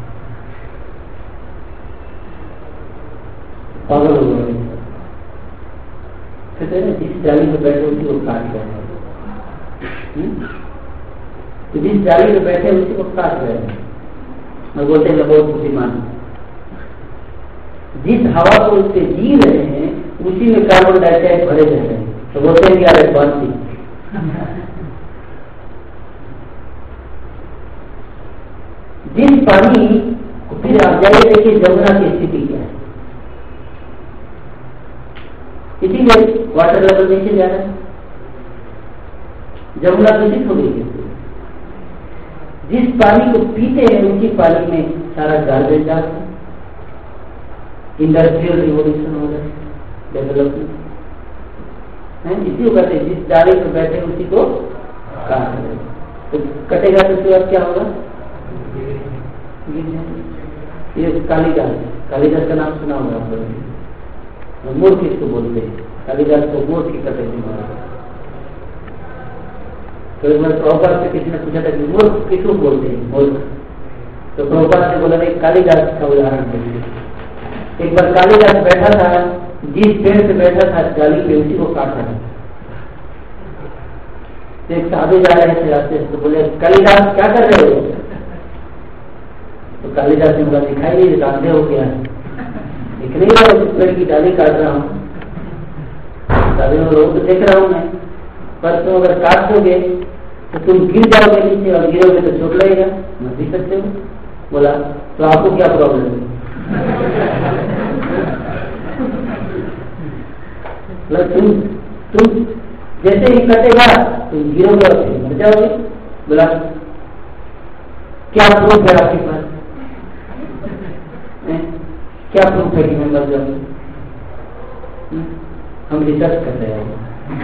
पागल हो गए। कहते हैं जिस जाली में बैठे उसी को काट रहे हैं, तो जिस जाली में बैठे उसी को काट रहे हैं। और बोलते हैं बहुत बुद्धिमान, जिस हवा को उससे जी रहे हैं उसी में कार्बन डाइऑक्साइड भरे रह रहे हैं, तो बोलते हैं कि यार बात थी। जिस पानी फिर आप जाइए देखिए जमुना की स्थिति क्या है, इसीलिए वाटर लेवल नीचे जा रहा है, जमुना दूषित हो गई है। जिस पानी को पीते हैं उसी पानी में सारा गार्बेज जाता है, इंडस्ट्रियल रिवोल्यूशन हो रहा है, डेवलपमेंट है। इसी को कहते हैं जिस डाली पर बैठे उसी को काट रहे, तो कटेगा तो उसके बाद क्या होगा? ये कालिदास का नाम सुना होगा आप लोगों, मूर्ख किसको बोलते हैं? कालिदास को मूर्ख की कटौती मारा। तो एक बार प्रभुपाद से किसी ने पूछा था कि मूर्ख किसको बोलते हैं, मूर्ख? तो प्रभुपाद ने बोला नहीं, कालिदास का उदाहरण दीजिए। एक बार कालिदास बैठा था, जिस पेड़ पे बैठा था डाली पे उसी को काटा था। तो एक साधु जा रहे थे रास्ते से, तो बोले कालिदास क्या कर रहे हो? तो कालिदास ने बोला दिखाई नहीं, रांधे हो गया, दिख नहीं रहा, उस पेड़ की डाली काट रहा हूँ। साधु ने बोला तो देख रहा हूँ मैं, पर तुम अगर काट दोगे तो तुम गिर जाओगे नीचे, और गिरोगे तो चोट लगेगा, मर भी सकते हो। बोला तो आपको क्या प्रॉब्लम है? तुम जैसे ही कटेगा तुम गिरोगे और फिर मर जाओगे। बोला क्या प्रूफ है आपके पास? क्या प्रूफ है कि मैं मर जाऊंगा? हम रिसर्च कर रहे हैं।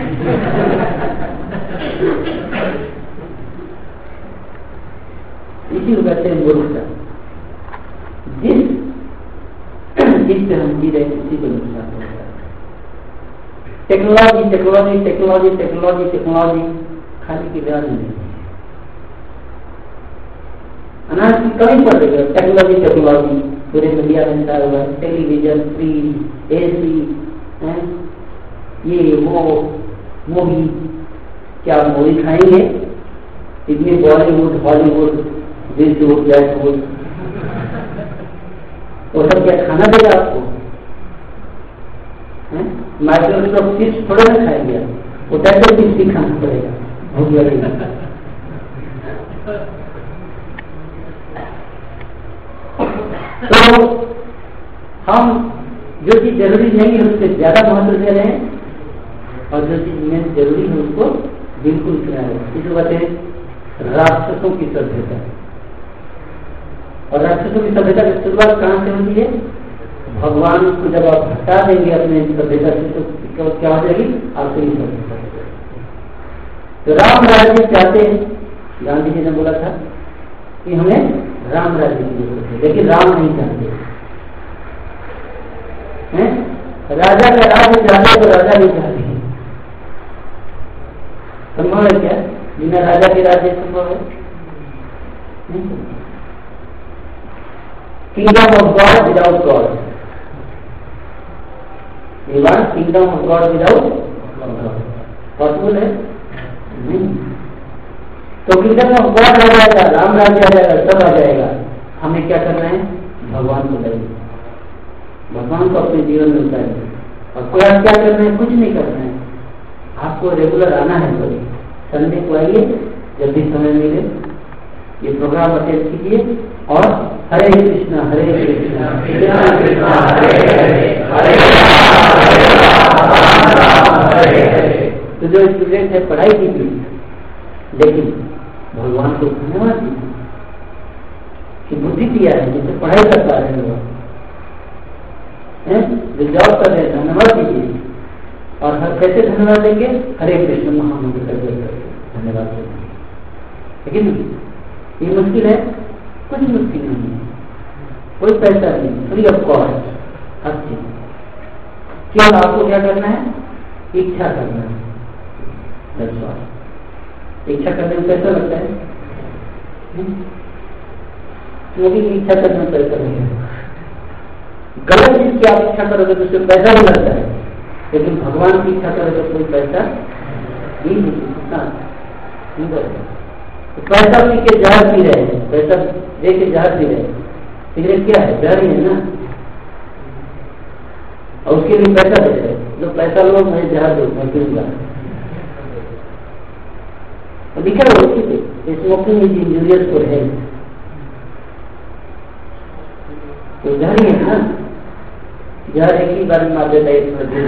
इसी को कहते हैं मूर्खता। जिससे हम जी रहे उसी को नुकसान होता है। Technology technology technology technology technology खाने की व्याधि नहीं, अनाज की कमी पड़ रही है। टेक्नोलॉजी टेक्नोलॉजी पूरे मीडिया में चल रहा है, टेलीविजन, फ्रिज, एसी, ये वो मूवी, क्या मूवी खाएंगे? इतनी बॉलीवुड हॉलीवुड दिलवुड जैसवुड, वो सब क्या खाना देगा आपको? माइक्रोसॉफ्ट चिप्स थोड़ा ना खाएंगे, वो टैटो चिप्स भी खाना पड़ेगा, भूख लगेगी। तो हम जो चीज जरूरी नहीं है उससे ज्यादा महत्व दे रहे हैं, और जो चीज में जरूरी है उसको बिल्कुल क्या है। इस बातें राक्षसों की सभ्यता, और राक्षसों की सभ्यता की शुरुआत कहाँ से होती है? भगवान को जब आप हटा देंगे अपने सभ्यता से तो क्या हो जाएगी? आपकी सभ्यता। तो राम राज्य चाहते हैं, गांधी जी ने बोला था कि हमें राम राज्य की जरूरत है, लेकिन राम नहीं चाहते हैं। राजा का राज्य चाहते तो राजा नहीं चाहते। संभव है क्या? बिना राजा के राज्य संभव है? Kingdom of God without God, ये बात kingdom of God without God possible है नहीं। तो किधर में गॉड आ जाएगा, राम राज्य आ जाएगा, सब आ जाएगा। हमें क्या करना है? भगवान को लाइए, भगवान को अपने जीवन में उतारिए। और प्रयास क्या करना है? कुछ नहीं करना है, आपको रेगुलर आना है। बोले संडे को आइए, जब भी समय मिले ये प्रोग्राम अटेंड कीजिए और हरे कृष्णा हरे कृष्णा कृष्णा कृष्णा हरे हरे हरे हरे। तो जो स्टूडेंट है पढ़ाई कीजिए, लेकिन भगवान को धन्यवाद दीजिए कि बुद्धि दिया है, जिससे पढ़ाई कर पा रहे हैं लोग, जो जॉब कर रहे हैं, धन्यवाद दीजिए। और हर कैसे धन्यवाद देंगे? हरे कृष्ण महामंत्र करके धन्यवाद देंगे। लेकिन ये मुश्किल है? कुछ मुश्किल नहीं है, कोई पैसा नहीं, फ्री ऑफ कॉस्ट हर चीज। केवल आपको क्या करना है? इच्छा करना है। इच्छा करने में पैसा लगता है, क्योंकि इच्छा करने में पैसा नहीं है। गलत चीज की आप इच्छा करोगे तो उससे पैसा भी लगता है, लेकिन भगवान की इच्छा करोगे तो कोई पैसा नहीं करेगा। तो पैसा पी के जहर पी रहे हैं, पैसा दे के जहर पी रहे हैं, सिगरेट क्या है? जहर ही है ना, और उसके लिए पैसा दे रहे हैं। जो पैसा लो मैं जहर दो, मैं पीऊंगा, लिखा हो उसी पे, smoking is injurious for health, तो जहर ही है ना। जहर एक ही बार में मार देता है,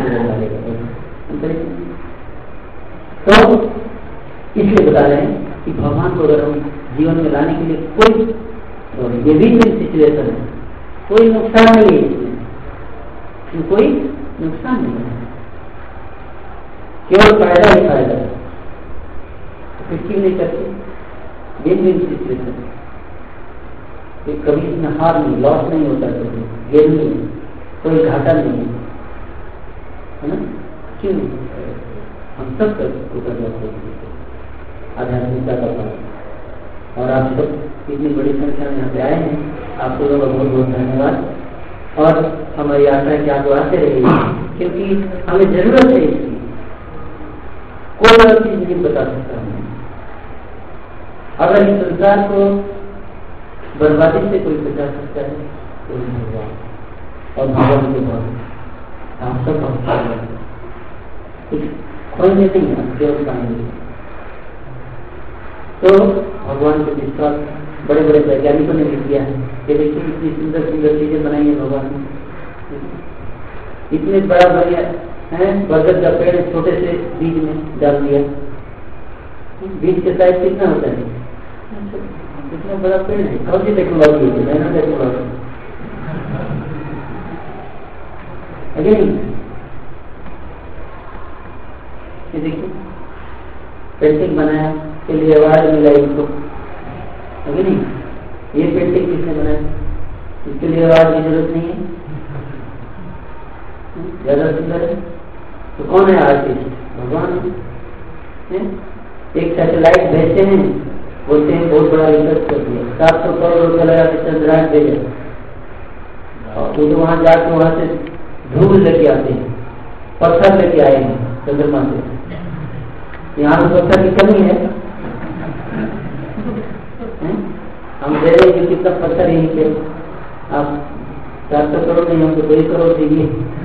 तो इसलिए बता रहे हैं कि भगवान को अगर हम जीवन में लाने के लिए कोई ये भी सिचुएशन है, कोई नुकसान नहीं है इसमें, कोई नुकसान नहीं है, केवल फायदा ही फायदा है। फिर नहीं करते विन सिचुएशन, कभी इसमें हार नहीं, लॉस नहीं होता, कभी गेन नहीं है, कोई घाटा नहीं है ना। क्यों? हम सब को करना चाहिए आध्यात्मिकता का पालन। और आप सब इतनी बड़ी संख्या में यहाँ पे आए हैं, आप लोगों का बहुत बहुत धन्यवाद। और हमारी आशा है कि आप आते रहिए, क्योंकि हमें जरूरत है इसकी। कोई और चीज नहीं बता सकता हमें। अगर इस संसार को बर्बादी से कोई बचा सकता है तो भगवान, और भगवान के बाद हम सब कुछ खोलने नहीं है, केवल पाएंगे। तो भगवान के विश्वास बड़े बड़े वैज्ञानिकों ने भी किया है कि देखिए इतनी सुंदर सुंदर चीजें बनाई है भगवान ने, इतने बड़ा बढ़िया है, बरगद का पेड़ छोटे से बीज में डाल दिया, बीज के साइज कितना होता है? इतना बड़ा पेड़ है। कौन सी टेक्नोलॉजी है? नैनो टेक्नोलॉजी है कि नहीं? ये देखिए पेंटिंग बनाया के लिए अवार्ड मिला इनको, है कि नहीं? ये पेंटिंग किसने बनाया? इसके लिए अवार्ड की जरूरत नहीं है, ज्यादा सुंदर है। तो कौन है आर्टिस्ट? भगवान है। एक सैटेलाइट भेजते हैं, बोलते हैं बहुत बड़ा रिसर्च कर दिया, 700 करोड़ रुपया लगा के चंद्रयान भेजा, और वो तो वहां जाकर वहां से धूल लेके आते हैं, पत्थर लेके आए हैं चंद्रमा से। यहाँ तो पत्थर की कमी है, हम दे रहे हैं कि कितना पत्थर यहीं पे, आप 400 करोड़ नहीं, हमको 2 करोड़ दीजिए,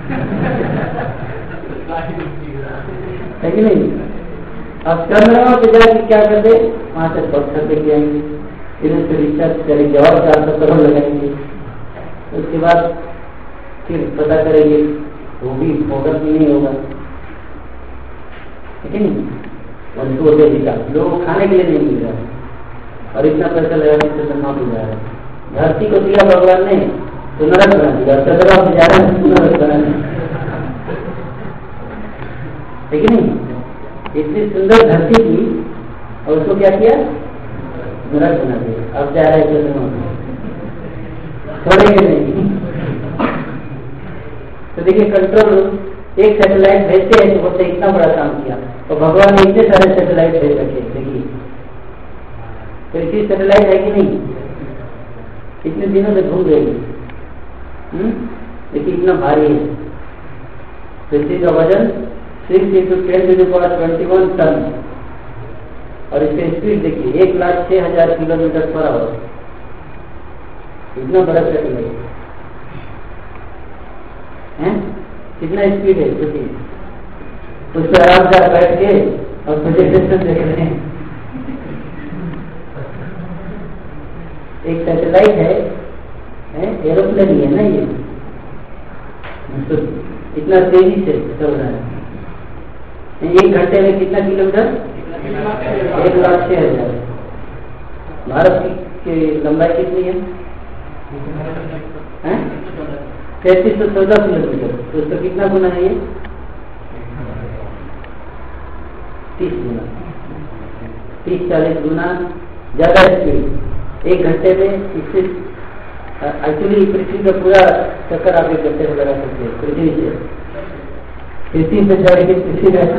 है कि नहीं? अब चंद्रमा पे जाके क्या करते, वहां से पत्थर लेके आएंगे, फिर उस पर रिसर्च करेंगे और 400 करोड़ लगाएंगे, उसके बाद फिर पता करेंगे वो भी होगा कि नहीं होगा, है कि नहीं? और लोग खाने के लिए नहीं मिल रहा है, और इतना पैसा लगा के चंद्रमा पे जा रहा है। धरती को दिया भगवान ने तो नरक बना दिया, चंद्रमा पे जा रहा है तो नरक बना दिया, है कि नहीं? इतनी सुंदर धरती थी और उसको क्या किया? नरक बना दिया। अब जा रहा है चंद्रमा पे, छोड़ेंगे नहीं। तो देखिए कंट्रोल रूम, एक सैटेलाइट भेजते हैं तो बोलते इतना बड़ा काम किया, और भगवान ने इतने सारे सैटेलाइट भेज रखे। देखिए तो इसी सैटेलाइट है कि नहीं? इतने दिनों से घूम रही है, देखिए इतना भारी है। पृथ्वी का वजन 6 × 10⁻21 टन, और इसका स्पीड देखिए 1,06,000 किलोमीटर पर आवर, इतना बड़ा सैटेलाइट है, कितना स्पीड है सोचिए। उस पर आराम से बैठ के और प्रोजेक्शन देख रहे हैं। एक सैटेलाइट है, एरोप्लेन ही है ना ये, तो इतना तेजी से चल रहा है। 1 घंटे में कितना किलोमीटर? 1,06,000। भारत की लंबाई कितनी है? 3314 किलोमीटर। तो उसका कितना गुना है ये? 30 गुना, 30-40 गुना ज्यादा स्पीड 1 घंटे में। इससे एक्चुअली पृथ्वी का पूरा चक्कर आप 1 घंटे में लगा सकते हैं। पृथ्वी से चढ़ के पृथ्वी का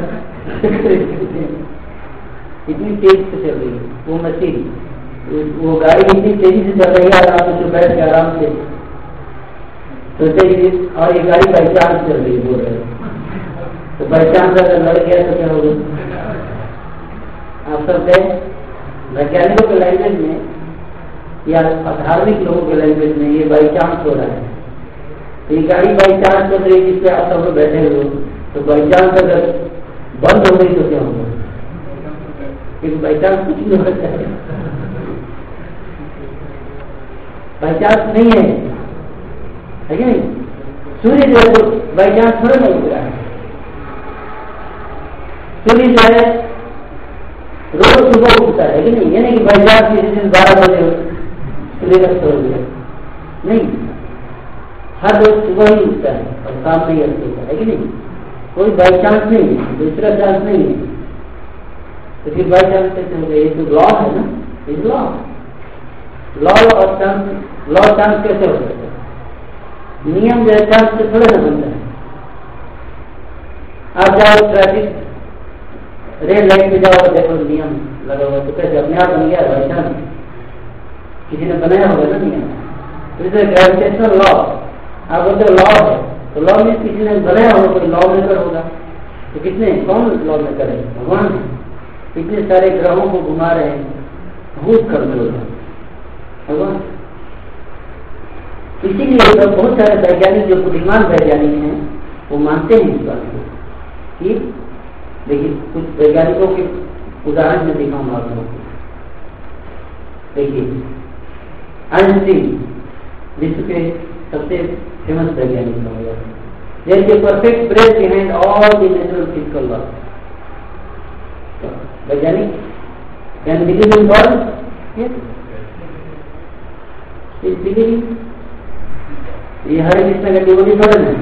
इतनी तेज से चल रही है वो मशीन, वो गाड़ी इतनी तेजी से चल रही है, आराम से बैठ के आराम से सोचे। और ये गाड़ी बाई चांस चल रही है बोल रहे, तो बाई चांस अगर लड़ गया तो क्या होगा? आप सब वैज्ञानिकों के लैंग्वेज में या धार्मिक लोगों के लैंग्वेज में ये बाई चांस हो रहा है। तो ये गाड़ी बाई चांस चल रही है जिसपे आप सब लोग बैठे हुए, तो बाई चांस अगर बंद हो गई तो क्या होगा? क्योंकि बाई चांस कुछ नहीं होता है, बाई चांस नहीं है कि नहीं? सूर्य जो है बाई चांस थोड़ा नहीं उग रहा है। सूर्य जो है रोज सुबह उगता है कि नहीं? यानी कि बाई चांस किसी दिन 12 बजे सूर्यास्त हो गया नहीं, हर रोज सुबह ही उगता है और शाम में ही अस्त होता है कि नहीं? कोई बाई चांस नहीं है, दूसरा चांस नहीं है। तो फिर बाई चांस कैसे हो गया? ये तो लॉ है ना, ये लॉ और चांस, लॉ चांस कैसे हो सकता है? नियम जो है चांस से थोड़े ना बनता है। आप जाओ ट्रैफिक रेड लाइट पे जाओ, देखो नियम लगा हुआ, तो कैसे अपने आप बन गया? बाई चांस किसी ने बनाया होगा ना नियम। तो इसे ग्रेविटेशनल लॉ आप बोलते हो लॉ है, तो लॉ में किसी ने बनाया होगा, कोई लॉ मेकर होगा। तो किसने, कौन लॉ मेकर है? भगवान है। इतने सारे ग्रहों को घुमा रहे हैं, भूत कंट्रोल है भगवान। इसीलिए तो बहुत सारे वैज्ञानिक जो बुद्धिमान वैज्ञानिक हैं वो मानते हैं इस बात को कि देखिए कुछ वैज्ञानिकों के उदाहरण में दिखाऊंगा आप लोगों को। देखिए आइंस्टीन विश्व के सबसे फेमस वैज्ञानिक हो गया। There is a perfect brain behind all the natural physical law. वैज्ञानिक can believe in God, is believing. ये हरे कृष्ण का डिवोटी थोड़ा नहीं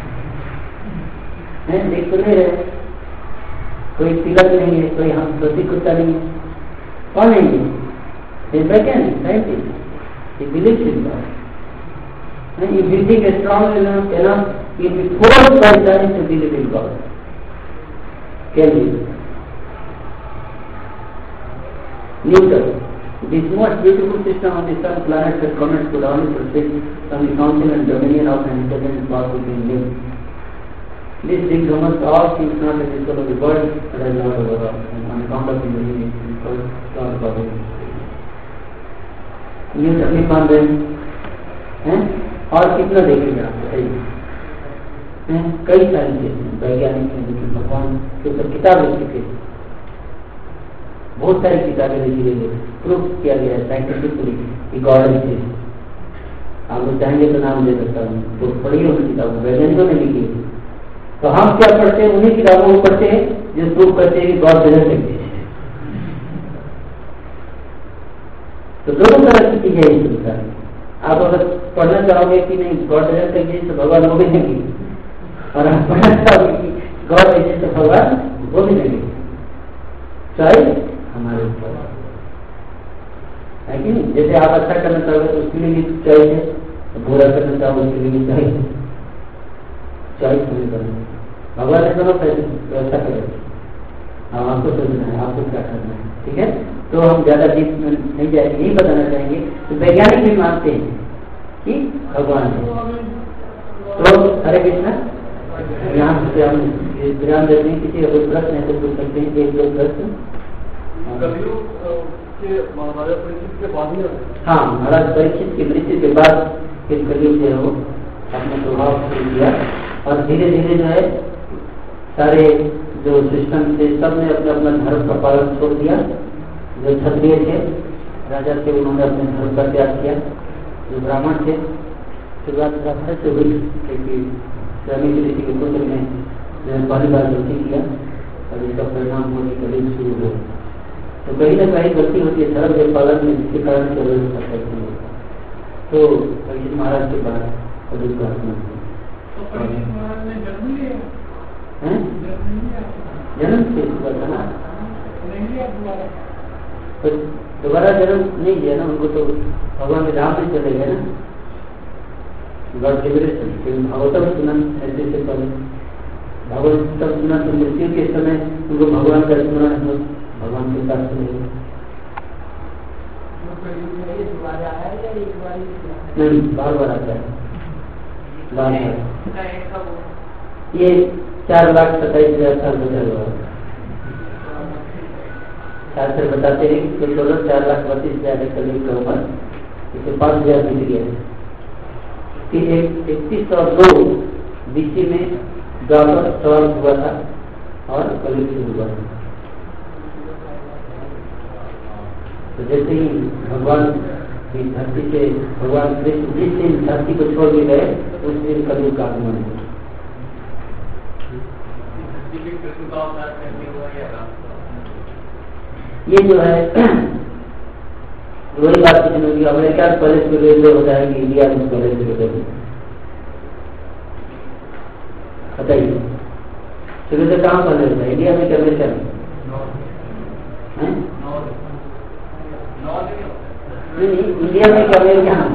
है, देख तो नहीं रहे, कोई तिलक नहीं है, कोई हम धोती कुर्ता नहीं है, कौन नहीं है? वैज्ञानिक साइंटिस्ट, ये believe in God. You think strong enough you be forced by science to believe in God. Can you? Newton, this most beautiful system of the sun, planets and comets could only proceed from the council and dominion of an intelligent power within him. This thing almost all seems not as equal of the world, but as not overall, and on account of the meaning it is called God probability. Newton भी मान रहे हैं, और कितना देखेंगे आप? कई सारी चीजें वैज्ञानिक ने देखी, भगवान के ऊपर किताब लिख चुके, बहुत सारी किताबें लिखी गई, प्रूफ किया गया है साइंटिफिकली कि गॉड एग्जिस्ट। आप लोग चाहेंगे तो नाम दे सकता हूँ, तो पढ़िए उन किताबों, वैज्ञानिकों ने लिखी है। तो हम क्या पढ़ते हैं? उन्हीं किताबों को पढ़ते हैं जो प्रूफ करते हैं कि गॉड डजंट एग्जिस्ट। तो दोनों तरह की चीजें ही सुनता है। आप अगर पढ़ना चाहोगे कि नहीं गॉड डजंट एग्जिस्ट तो भगवान वो भी नहीं, और आप पढ़ना चाहोगे कि गॉड एग्जिस्ट तो भगवान वो भी नहीं। चॉइस हमारे ऊपर है कि नहीं? जैसे आप अच्छा करना चाहोगे तो उसके लिए भी चॉइस है, तो बुरा करना चाहोगे उसके लिए भी चॉइस है। चॉइस हमें करना है। भगवान ने दोनों व्यवस्था करें, अब आपको सोचना है आपको क्या करना है। ठीक है, तो हम ज्यादा डीप में नहीं जाएंगे, यही बताना चाहेंगे। तो वैज्ञानिक भी मानते हैं कि भगवान है। तो हरे कृष्ण, यहाँ से हम ध्यान देते हैं, किसी का कोई प्रश्न है तो पूछ सकते हैं, एक दो प्रश्न। महाराजा परीक्षित के बाद ही। हाँ, महाराज परीक्षित की मृत्यु के बाद फिर कलयुग जो है वो अपने प्रभाव शुरू किया और धीरे धीरे जो है सारे जो सिस्टम थे सब ने अपने अपना धर्म का पालन छोड़ दिया। जो क्षत्रिय थे, राजा थे, उन्होंने अपने धर्म का त्याग किया। जो ब्राह्मण थे, शुरुआत से हुई क्योंकि स्वामी ऋषि के पुत्र ने पहली बार गलती किया और इसका परिणाम होने के लिए शुरू हुआ। तो कहीं ना कहीं गलती होती है धर्म के पालन में, जिसके कारण चरण करते हैं। तो परीक्षित महाराज के बाद कलयुग का आगमन हुआ। जन्म से हुआ था ना, तो दोबारा जन्म नहीं लिया ना उनको। तो भगवान के धाम में चले गए ना, गॉड लिबरेशन। भागवतम सुना ऐसे से पहले भागवतम सुना तो मृत्यु के समय उनको भगवान का स्मरण हो, भगवान के साथ सुने। नहीं, बार बार आता है, बार बार। ये 4,27,000 साल गुजर हुआ। शास्त्र बताते हैं कि 4,32,000 कलयुग का उम्र, इसे 5,000 बीत गया। फिर 3102 बीसी में द्वापर समाप्त हुआ था और कलयुग शुरू हुआ था। तो जैसे ही भगवान की धरती से भगवान कृष्ण जिस दिन धरती को छोड़ के गए उस दिन कलयुग का आगमन हुआ। ये जो है वही बात की अमेरिका पहले सूर्योदय होता है कि इंडिया में पहले सूर्योदय। बताइए सूर्योदय कहाँ पहले होता है, इंडिया में क्या अमेरिका में? नहीं, इंडिया में क्या अमेरिका में?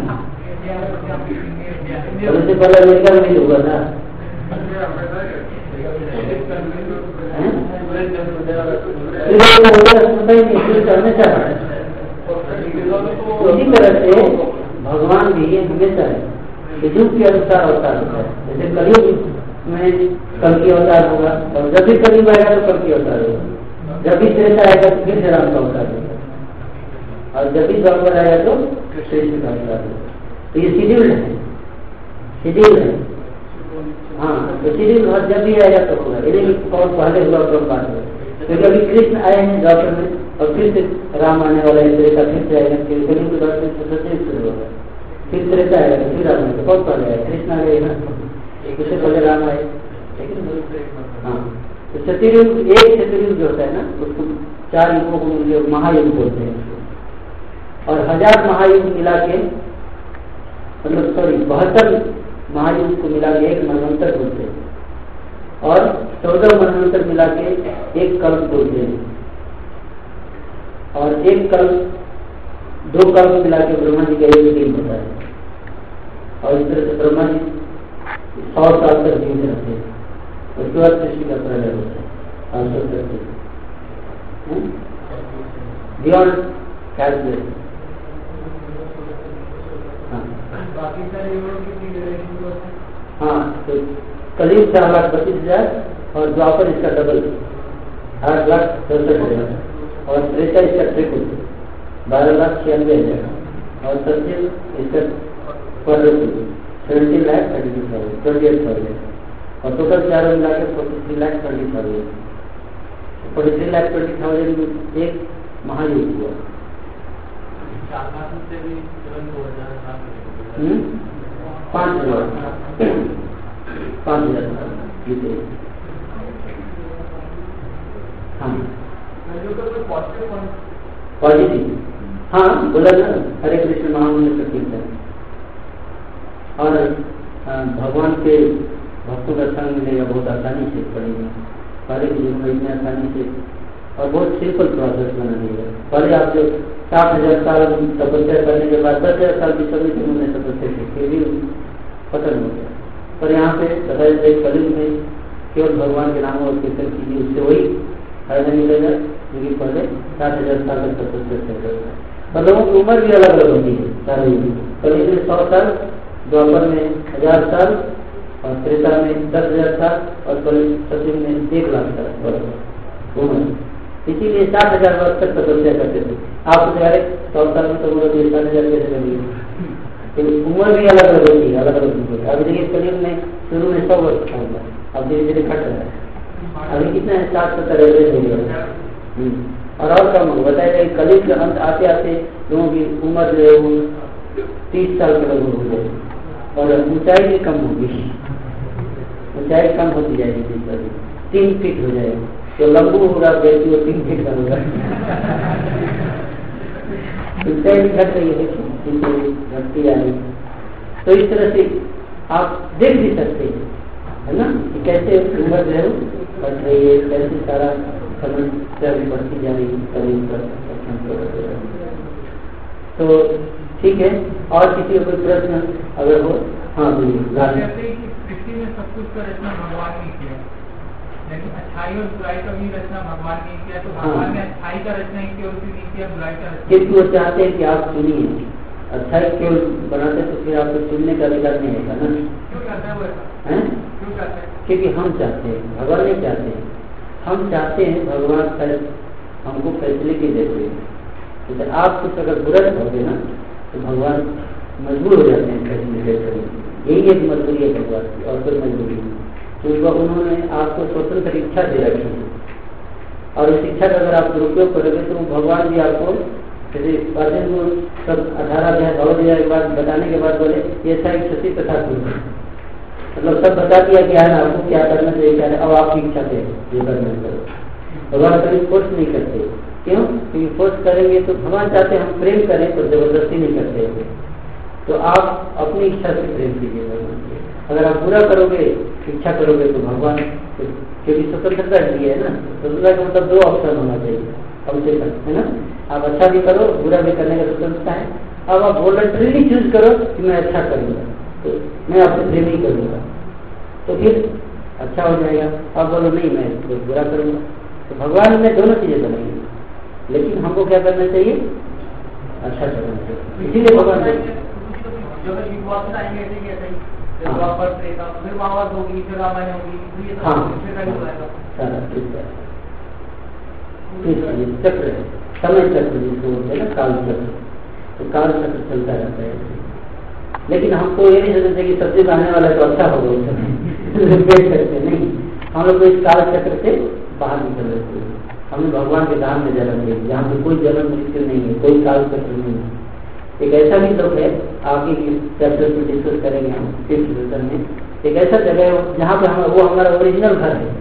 सबसे पहले अमेरिका में ही हुआ था। इसी तरह से भगवान भी हमेशा है, युग के अनुसार अवतार होता है। जैसे कलयुग में कल की अवतार होगा और जब भी कलयुग आएगा तो कल की अवतार होगा, जब भी त्रेता आएगा तो फिर राम का अवतार होगा और जब भी द्वापर आएगा तो कृष्ण का अवतार होगा। तो ये शेड्यूल है, शेड्यूल है। हाँ, तो शेड्यूल जब भी आएगा तो होगा, यदि बहुत पहले हुआ तो बात होगा। क्योंकि अभी कृष्ण आए हैं द्वापर में और फिर से राम आने वाला है, त्रेता फिर से आएगा, फिर कलयुग के बाद सत्युग शुरू होगा, फिर त्रेता आएगा, फिर राम आएगा, बहुत पहले आएगा, कृष्ण आ गए ना, उससे पहले राम आए। हाँ, तो चतुर्युग, एक चतुर्युग जो होता है ना उसको 4 युगों को मिलकर महायुग बोलते हैं और 1000 महायुग मिला के मतलब 72 महायुग को मिला के एक मनवंतर बोलते हैं और 14 मनवंतर मिला के एक कल्प बोलते हैं और एक कल्प 2 कल्प मिला के ब्रह्मा जी का एक दिन होता है और इस तरह से ब्रह्मा जी 100 साल तक जीवित रहते हैं। उसके बाद सृष्टि का प्रलय होता है बियॉन्ड कैलकुलेशन। हाँ, तो कलयुग 4,32,000 और द्वापर इसका डबल 8,67,000 और त्रेता इसका ट्रिपल 12,96,000 और सत्युग इसका 17,32,000 और टोटल चारों मिला के 43,20,000 43,20,000 में एक महायुग हुआ। 5,000 हाँ पॉजिटिव। हाँ, बोला ना हरे कृष्ण महामंत्र कीर्तन और भगवान के भक्तों का संग मिलेगा बहुत आसानी से पड़ेगा। पहले के युग में इतनी आसानी से और बहुत सिंपल प्रोसेस बना दिया। पहले आप जो 7,000 साल तपस्या करने के बाद 10,000 साल की सभी उन्होंने तपस्या की फिर भी खत्म हो गया। पर यहाँ पे बताया जाए कलयुग में केवल भगवान के नाम और कीर्तन कीजिए, उससे वही फायदा मिलेगा क्योंकि पहले 7,000 साल तक तपस्या चल रहा है। पर लोगों की उम्र भी अलग अलग होती है सारे युग। कलयुग में 100 साल, द्वापर में 1000 साल और त्रेता में 10,000 साल और सतयुग में 1,00,000 साल उम्र। इसीलिए 60,000 वर्ष तक तपस्या करते थे। आप तो 100 साल में तो बोलो 60,000 कैसे करेंगे? तो उम्र भी अलग अलग होती है, अलग अलग होती है। अभी देखिए कलयुग में शुरू में 100 वर्ष का होगा, अब धीरे धीरे घट रहा है। अभी कितना है? 60-70 एवरेज हो गया और कम होगा। बताया कि कलयुग के अंत आते आते लोगों की उम्र जो है वो 30 साल के लगभग हो जाएगी और ऊंचाई भी कम होगी, ऊंचाई कम होती जाएगी, 3 फीट हो जाएगी। तो लंबू होगा व्यक्ति वो 3 फीट का होगा। ऊंचाई भी घट रही है, देखिए घटती आ रही। तो इस तरह से आप देख भी सकते हैं, है ना, कि कैसे उम्र जो है बढ़ रही है, कैसे सारा समस्या भी बढ़ती जा रही है। तो ठीक है, और किसी को कोई प्रश्न अगर हो? हाँ बोलिए। पृथ्वी में सब कुछ का रचना भगवान ने किया, लेकिन अच्छाई और बुराई का भी रचना भगवान ने किया। तो भगवान ने अच्छाई का रचना की और नहीं किया, बुराई का रचना? क्योंकि वो चाहते हैं कि आप सुनिए। अच्छाई केवल बनाते तो फिर आपको सुनने का अधिकार नहीं होगा ना। क्यों चाहता है वो ऐसा? क्यों चाहते हैं? क्योंकि हम चाहते हैं, भगवान नहीं चाहते हैं। हम चाहते हैं भगवान हमको फैसिलिटी देते हैं। तो आप कुछ अगर बुरा करोगे ना तो भगवान मजबूर हो जाते हैं फैसिलिटेट करने। यही एक मजबूरी है भगवान की, और कोई मजबूरी नहीं। तो उन्होंने आपको स्वतंत्र इच्छा दे रखी है और उस इच्छा का अगर आप दुरुपयोग करोगे तो भगवान भी आपको जैसे बातें को सब 18 अध्याय 12 के बाद बताने के बाद बोले ये ऐसा एक क्षति तथा मतलब सब बता दिया कि है ना आपको क्या करना चाहिए, क्या अब आपकी इच्छा से ये करना करो। भगवान कभी फोर्स नहीं करते। क्यों? क्योंकि फोर्स करेंगे तो भगवान चाहते हम प्रेम करें तो जबरदस्ती नहीं करते। तो आप अपनी इच्छा से प्रेम कीजिए भगवान से। अगर आप पूरा करोगे, इच्छा करोगे तो भगवान, क्योंकि स्वतंत्रता दी है ना, स्वतंत्रता का मतलब 2 ऑप्शन होना चाहिए कम से कम, है ना। आप अच्छा भी करो, बुरा भी करने का स्वतंत्रता है। अब आप वॉलंटरीली चूज करो कि मैं अच्छा करूंगा, तो मैं आपसे प्रेम ही करूंगा, तो फिर अच्छा हो जाएगा। आप बोलो नहीं मैं तो बुरा करूंगा, तो भगवान ने दोनों चीजें बनाई, लेकिन हमको क्या करना चाहिए? अच्छा करना चाहिए। इसीलिए भगवान चक्र है, समय चक्र जिसको बोलते हैं ना, काल चक्र। तो काल चक्र चलता रहता है। लेकिन हमको ये नहीं समझते कि सबसे आने वाला तो अच्छा होगा उस समय करते नहीं। हम लोग इस काल चक्र से बाहर निकल रहे हैं। हमें भगवान के धाम में जाना चाहिए जहाँ पे कोई जन्म मुश्किल नहीं है, कोई काल चक्र नहीं है। एक ऐसा भी लोग है, आगे की चैप्टर में डिस्कस करेंगे हम 5th सेशन में। एक ऐसा जगह है जहाँ पे वो हमारा ओरिजिनल घर है,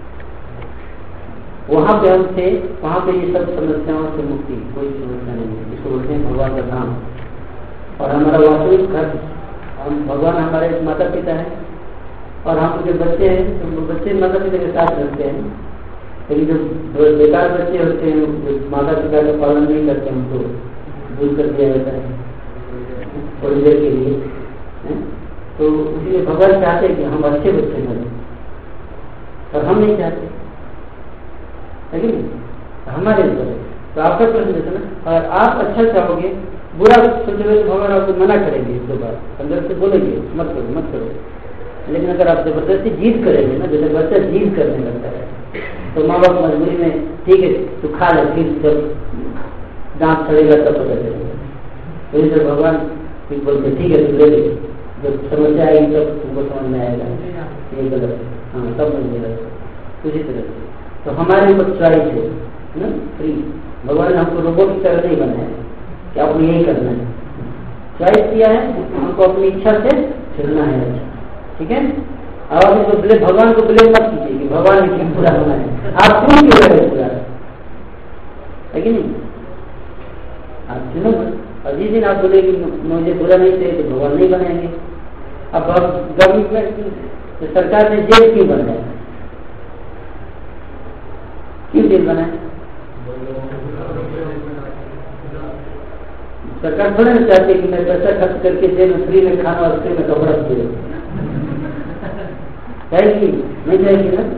वहाँ पे हम थे, वहाँ पे ये सब समस्याओं से मुक्ति, कोई समस्या नहीं है। इसको बोलते हैं भगवान का धाम। और हमारा वास्तविक घर, हम भगवान हमारे माता पिता है और हम जो बच्चे हैं तो बच्चे माता पिता के साथ रहते हैं। लेकिन जो बेकार बच्चे होते हैं, जो माता पिता का पालन नहीं करते, उनको दूर कर दिया जाता है थोड़ी देर के लिए। तो इसलिए भगवान चाहते हैं कि हम अच्छे बच्चे बने, और हम नहीं चाहते, लेकिन हमारे ऊपर है। तो आपका प्रश्न जैसे ना, अगर आप अच्छा चाहोगे, बुरा सोचोगे तो भगवान आपको मना करेंगे, इसके बाद अंदर से बोलेंगे मत करो मत करो। लेकिन अगर आप जबरदस्ती जीत करेंगे ना, जैसे बच्चा जीत करने लगता है, तो माँ बाप मजबूरी में ठीक है तू खा ले, फिर जब दांत चढ़ेगा तब पता चलेगा। तो इसे भगवान फिर बोलते ठीक है तू ले ले, जब समस्या आएगी तब तुमको समझ में आएगा ये गलत है, हाँ तब समझेगा। उसी तरह से तो हमारे ऊपर चॉइस है ना, फ्री। भगवान ने हमको रोबोट की तरह नहीं बनाया कि आपको यही करना है, चॉइस किया है, हमको अपनी इच्छा से चलना है। अच्छा ठीक है। अब आप इसको भगवान को ब्लेम मत कीजिए कि भगवान ने क्यों पूरा होना है, आप क्यों रहे पूरा है कि नहीं। आप चुनो, और जिस दिन आप बोले कि मुझे बुरा नहीं चाहिए तो भगवान नहीं बनाएंगे। अब गवर्नमेंट सरकार ने जेल क्यों बनाया, क्यों जेल बनाया? सरकार थोड़ा ना चाहती कि मैं पैसा खर्च करके जेल में फ्री में खाना और फ्री में कपड़ा दे, चाहेगी नहीं चाहेगी ना।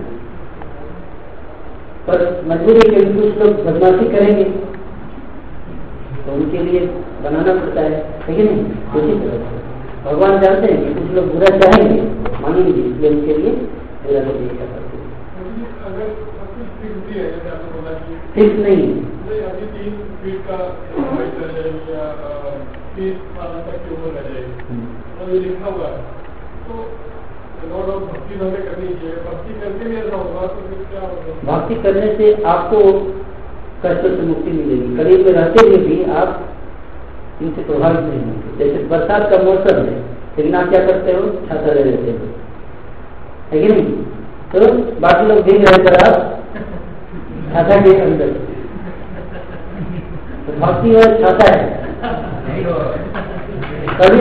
पर मजबूरी के कुछ लोग बदमाशी करेंगे तो उनके लिए बनाना पड़ता है, लेकिन नहीं। उसी तरह भगवान जानते हैं कि कुछ लोग बुरा चाहेंगे, मानेंगे, इसलिए उनके लिए बुरा नहीं कर सकते। फ्री है, जैसे आपने बोला कि फिक्स नहीं है। नहीं, अभी 3 फीट का हाइट रह जाएगी या 30 साल तक की उम्र रह जाएगी, तो ये लिखा हुआ है। तो नो डाउट भक्ति तो हमें करनी चाहिए, भक्ति करके भी ऐसा होगा तो फिर क्या होगा? भक्ति करने से आपको कष्टों से मुक्ति मिलेगी। करीब में रहते हुए भी आप इनसे प्रभावित नहीं होंगे। जैसे बरसात का मौसम है, लेकिन आप क्या करते हो, छाता ले लेते हो, है कि नहीं? तो बाकी लोग भीग रहे थे, आप छाता के अंदर। तो भक्ति और छाता है, कभी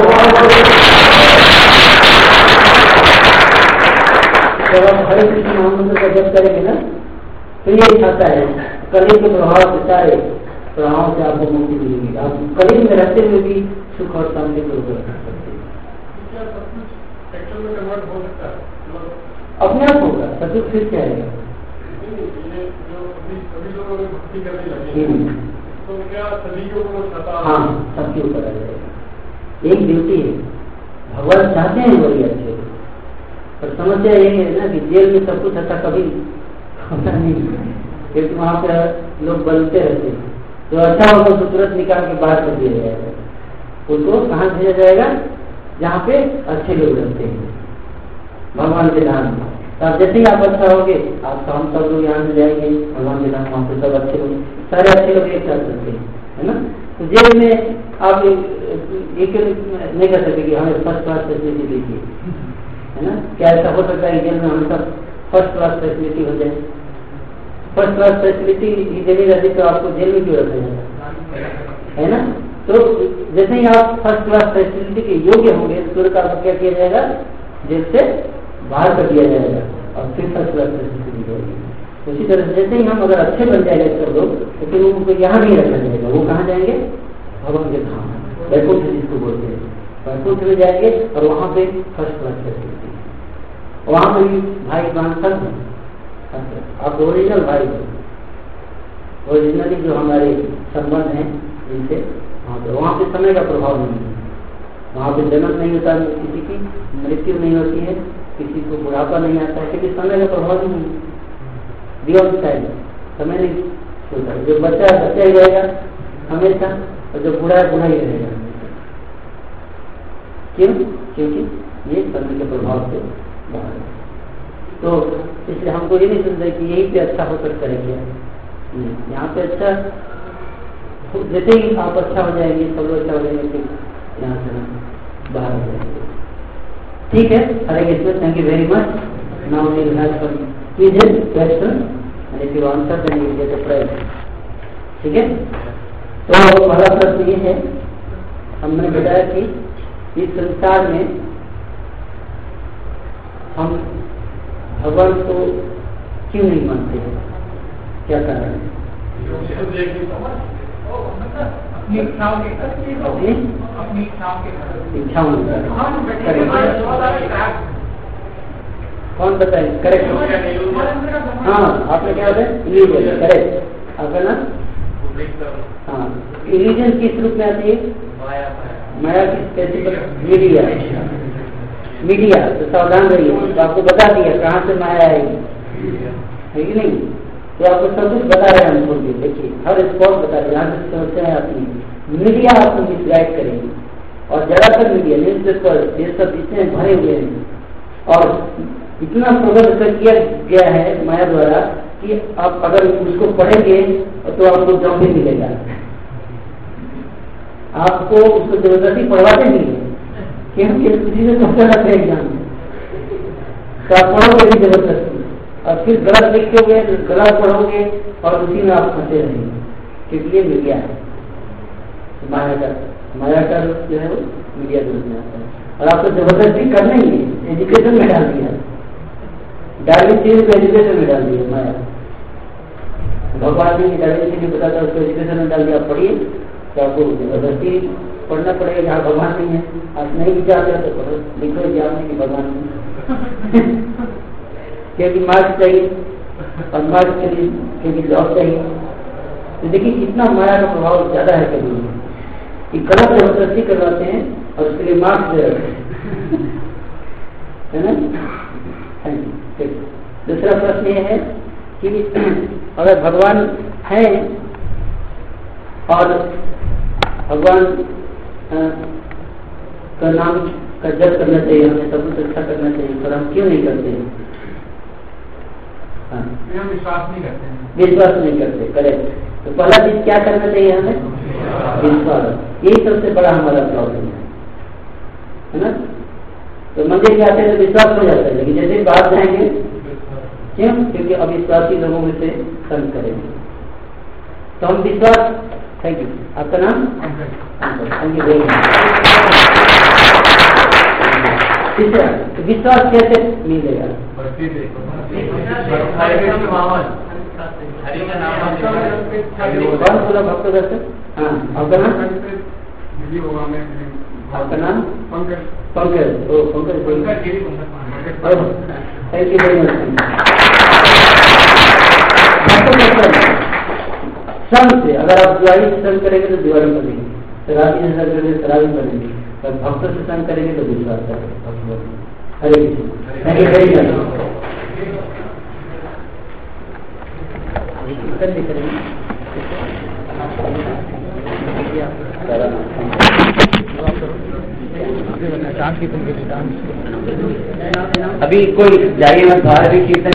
जब आप हरे कृष्ण महामंत्र का जप करेंगे ना, तो ये छाता है, कली के प्रभाव से सारे प्रभाव से आपको मुक्ति मिलेगी। आप कली में रहते हुए भी सुख और शांति को रख सकते हैं। क्या सब कुछ एक्चुअल में कन्वर्ट हो सकता है? अपने आप होगा, सब कुछ फिर से आएगा। ये जो अभी लोग भक्ति करने लगे, तो क्या सभी के ऊपर छाता? हाँ, सबके ऊपर आ जाएगा। एक ड्यूटी है, भगवान चाहते हैं वही अच्छे, पर समस्या ये है ना कि जेल में सब कुछ अच्छा कभी होता नहीं, क्योंकि वहाँ पे लोग बनते रहते हैं। तो अच्छा होगा तो तुरंत निकाल के बाहर कर दिया जाएगा, उसको कहाँ भेजा जाएगा? जहाँ पे अच्छे लोग रहते हैं, भगवान के धाम में। तो आप जैसे ही आप अच्छा होगे, आप हम सब लोग यहाँ से जाएंगे भगवान के धाम, वहाँ पे सब अच्छे लोग, सारे अच्छे लोग एक साथ रहते हैं, है ना? तो जेल में आप एक नहीं कर सकते कि हमें फर्स्ट क्लास फैसिलिटी दीजिए, है ना? क्या ऐसा हो सकता है जेल में हम सब फर्स्ट क्लास फैसिलिटी हो जाए? फर्स्ट क्लास फैसिलिटी देनी रहती तो आपको जेल में क्यों रखा जाए, है ना? तो जैसे ही आप फर्स्ट क्लास फैसिलिटी के योग्य होंगे, तुरंत आपको क्या किया जाएगा? जेल से बाहर कर दिया जाएगा और फिर फर्स्ट क्लास फैसिलिटी दी जाएगी। उसी तरह से जैसे ही हम अगर अच्छे बन जाएंगे सब लोग, तो फिर उनको यहाँ नहीं रखा जाएगा, वो कहाँ जाएंगे? भगवान के धाम, वैकुंठ जिसको बोलते हैं, वैकुंठ में जाएंगे और वहाँ पे फर्स्ट क्लास फैसिलिटी, वहाँ पे भी भाई बहन सब हैं। आप ओरिजिनल भाई हो, ओरिजिनली जो हमारे संबंध हैं इनसे, वहाँ पे समय का प्रभाव नहीं है, वहाँ पे जन्म नहीं होता, किसी की मृत्यु नहीं होती है, किसी को बुढ़ापा नहीं आता है, क्योंकि समय का प्रभाव नहीं है। बियॉन्ड टाइम, समय नहीं होता। जो बच्चा है बच्चा ही रहेगा हमेशा, और जो बूढ़ा है बूढ़ा ही रहेगा। क्यों? क्योंकि ये समय के प्रभाव से बाहर है। तो इसलिए हमको ये नहीं समझा कि यही पे अच्छा हो सकता है क्या? यहाँ पे अच्छा, जैसे ही आप अच्छा हो जाएंगे, सब लोग अच्छा हो जाएंगे, फिर यहाँ से बाहर हो जाएंगे। ठीक है, Hare Krishna, thank you very much. Now we will have some quiz question and if you answer then you get a prize. ठीक है, तो पहला प्रश्न ये है, हमने बताया कि इस संसार में हम भगवान को क्यों नहीं मानते हैं, क्या कारण है? अपनी इच्छाओं के इच्छाओं कौन बताए? करेक्ट। हाँ, आपने क्या बताया? Illusion, correct. आपका ना? हाँ, इल्यूजन किस रूप में आती है? माया की स्पेसिफिक मीडिया। मीडिया तो सावधान रहिए, तो आपको बता दिया कहाँ से माया आएगी, है कि नहीं? तो आपको सब कुछ बता रहे हैं हम खोल के, देखिए हर स्पॉट बता रहे हैं, यहाँ से समस्याएं आती हैं। मीडिया आपको मिसगाइड करेगी, और ज्यादातर मीडिया, न्यूज पेपर, ये सब इतने भरे हुए हैं और इतना प्रबंध कर किया गया है माया द्वारा कि आप अगर उसको पढ़ेंगे तो आपको जॉब भी मिलेगा। आपको उसको जबरदस्ती पढ़वाते नहीं है, क्योंकि किसी से क्वेश्चन आते हैं एग्जाम में, तो आप पढ़ोगे भी जबरदस्ती, और फिर गलत लिखोगे, गलत पढ़ोगे और उसी में आप फंसे रहेंगे, क्योंकि ये मीडिया है। माया का रूप जो है वो मीडिया के रूप में आता है, और आपको जबरदस्ती करना ही है, एजुकेशन में डाल दिया, डायरेक्ट चीज को एजुकेशन में डाल दिया माया। भगवान जी डायरेक्ट चीज बताता है, उसको एजुकेशन में डाल दिया, पढ़िए, तो आपको जबरदस्ती पढ़ना पड़ेगा। जहाँ भगवान नहीं है, आप नहीं विचारते तो पढ़ो, लिखो एग्जाम में कि भगवान नहीं क्योंकि मार्क्स चाहिए, और मार्क्स के लिए क्योंकि जॉब चाहिए। तो देखिए कितना माया का प्रभाव ज्यादा है कभी कि गलत जबरदस्ती करवाते हैं और उसके लिए मार्क्स दे रहे हैं, है ना? दूसरा प्रश्न ये है कि अगर भगवान है और भगवान का नाम का जप करना चाहिए, हमें सब कुछ अच्छा करना चाहिए, पर हम क्यों नहीं करते हैं? हम विश्वास नहीं करते हैं। विश्वास नहीं करते, करेक्ट। तो पहला चीज क्या करना चाहिए हमें? विश्वास। यही सबसे बड़ा हमारा प्रॉब्लम है ना। तो मंदिर में आते हैं तो विश्वास हो जाता है, लेकिन जैसे बाहर जाएंगे, क्यों? क्योंकि अविश्वासी लोगों में से संग करेंगे। तो हम विश्वास, थैंक यू, आपका नाम? Thank you very much. तीसरा, विश्वास कैसे मिलेगा? कौन बोला भक्त दर्शन? हाँ, आपका नाम? आपका नाम? पंकज। पंकज, ओ Pankaj, thank you very much. संग से, अगर आप दिवाली से संग करेंगे तो दिवाली बनेगी, शराबी से संग करेंगे शराबी बनेगी, और भक्त से संग करेंगे तो विश्वास करेंगे। Hare Krishna, thank you very much. अभी कोई जाइए मत बाहर, भी कीर्तन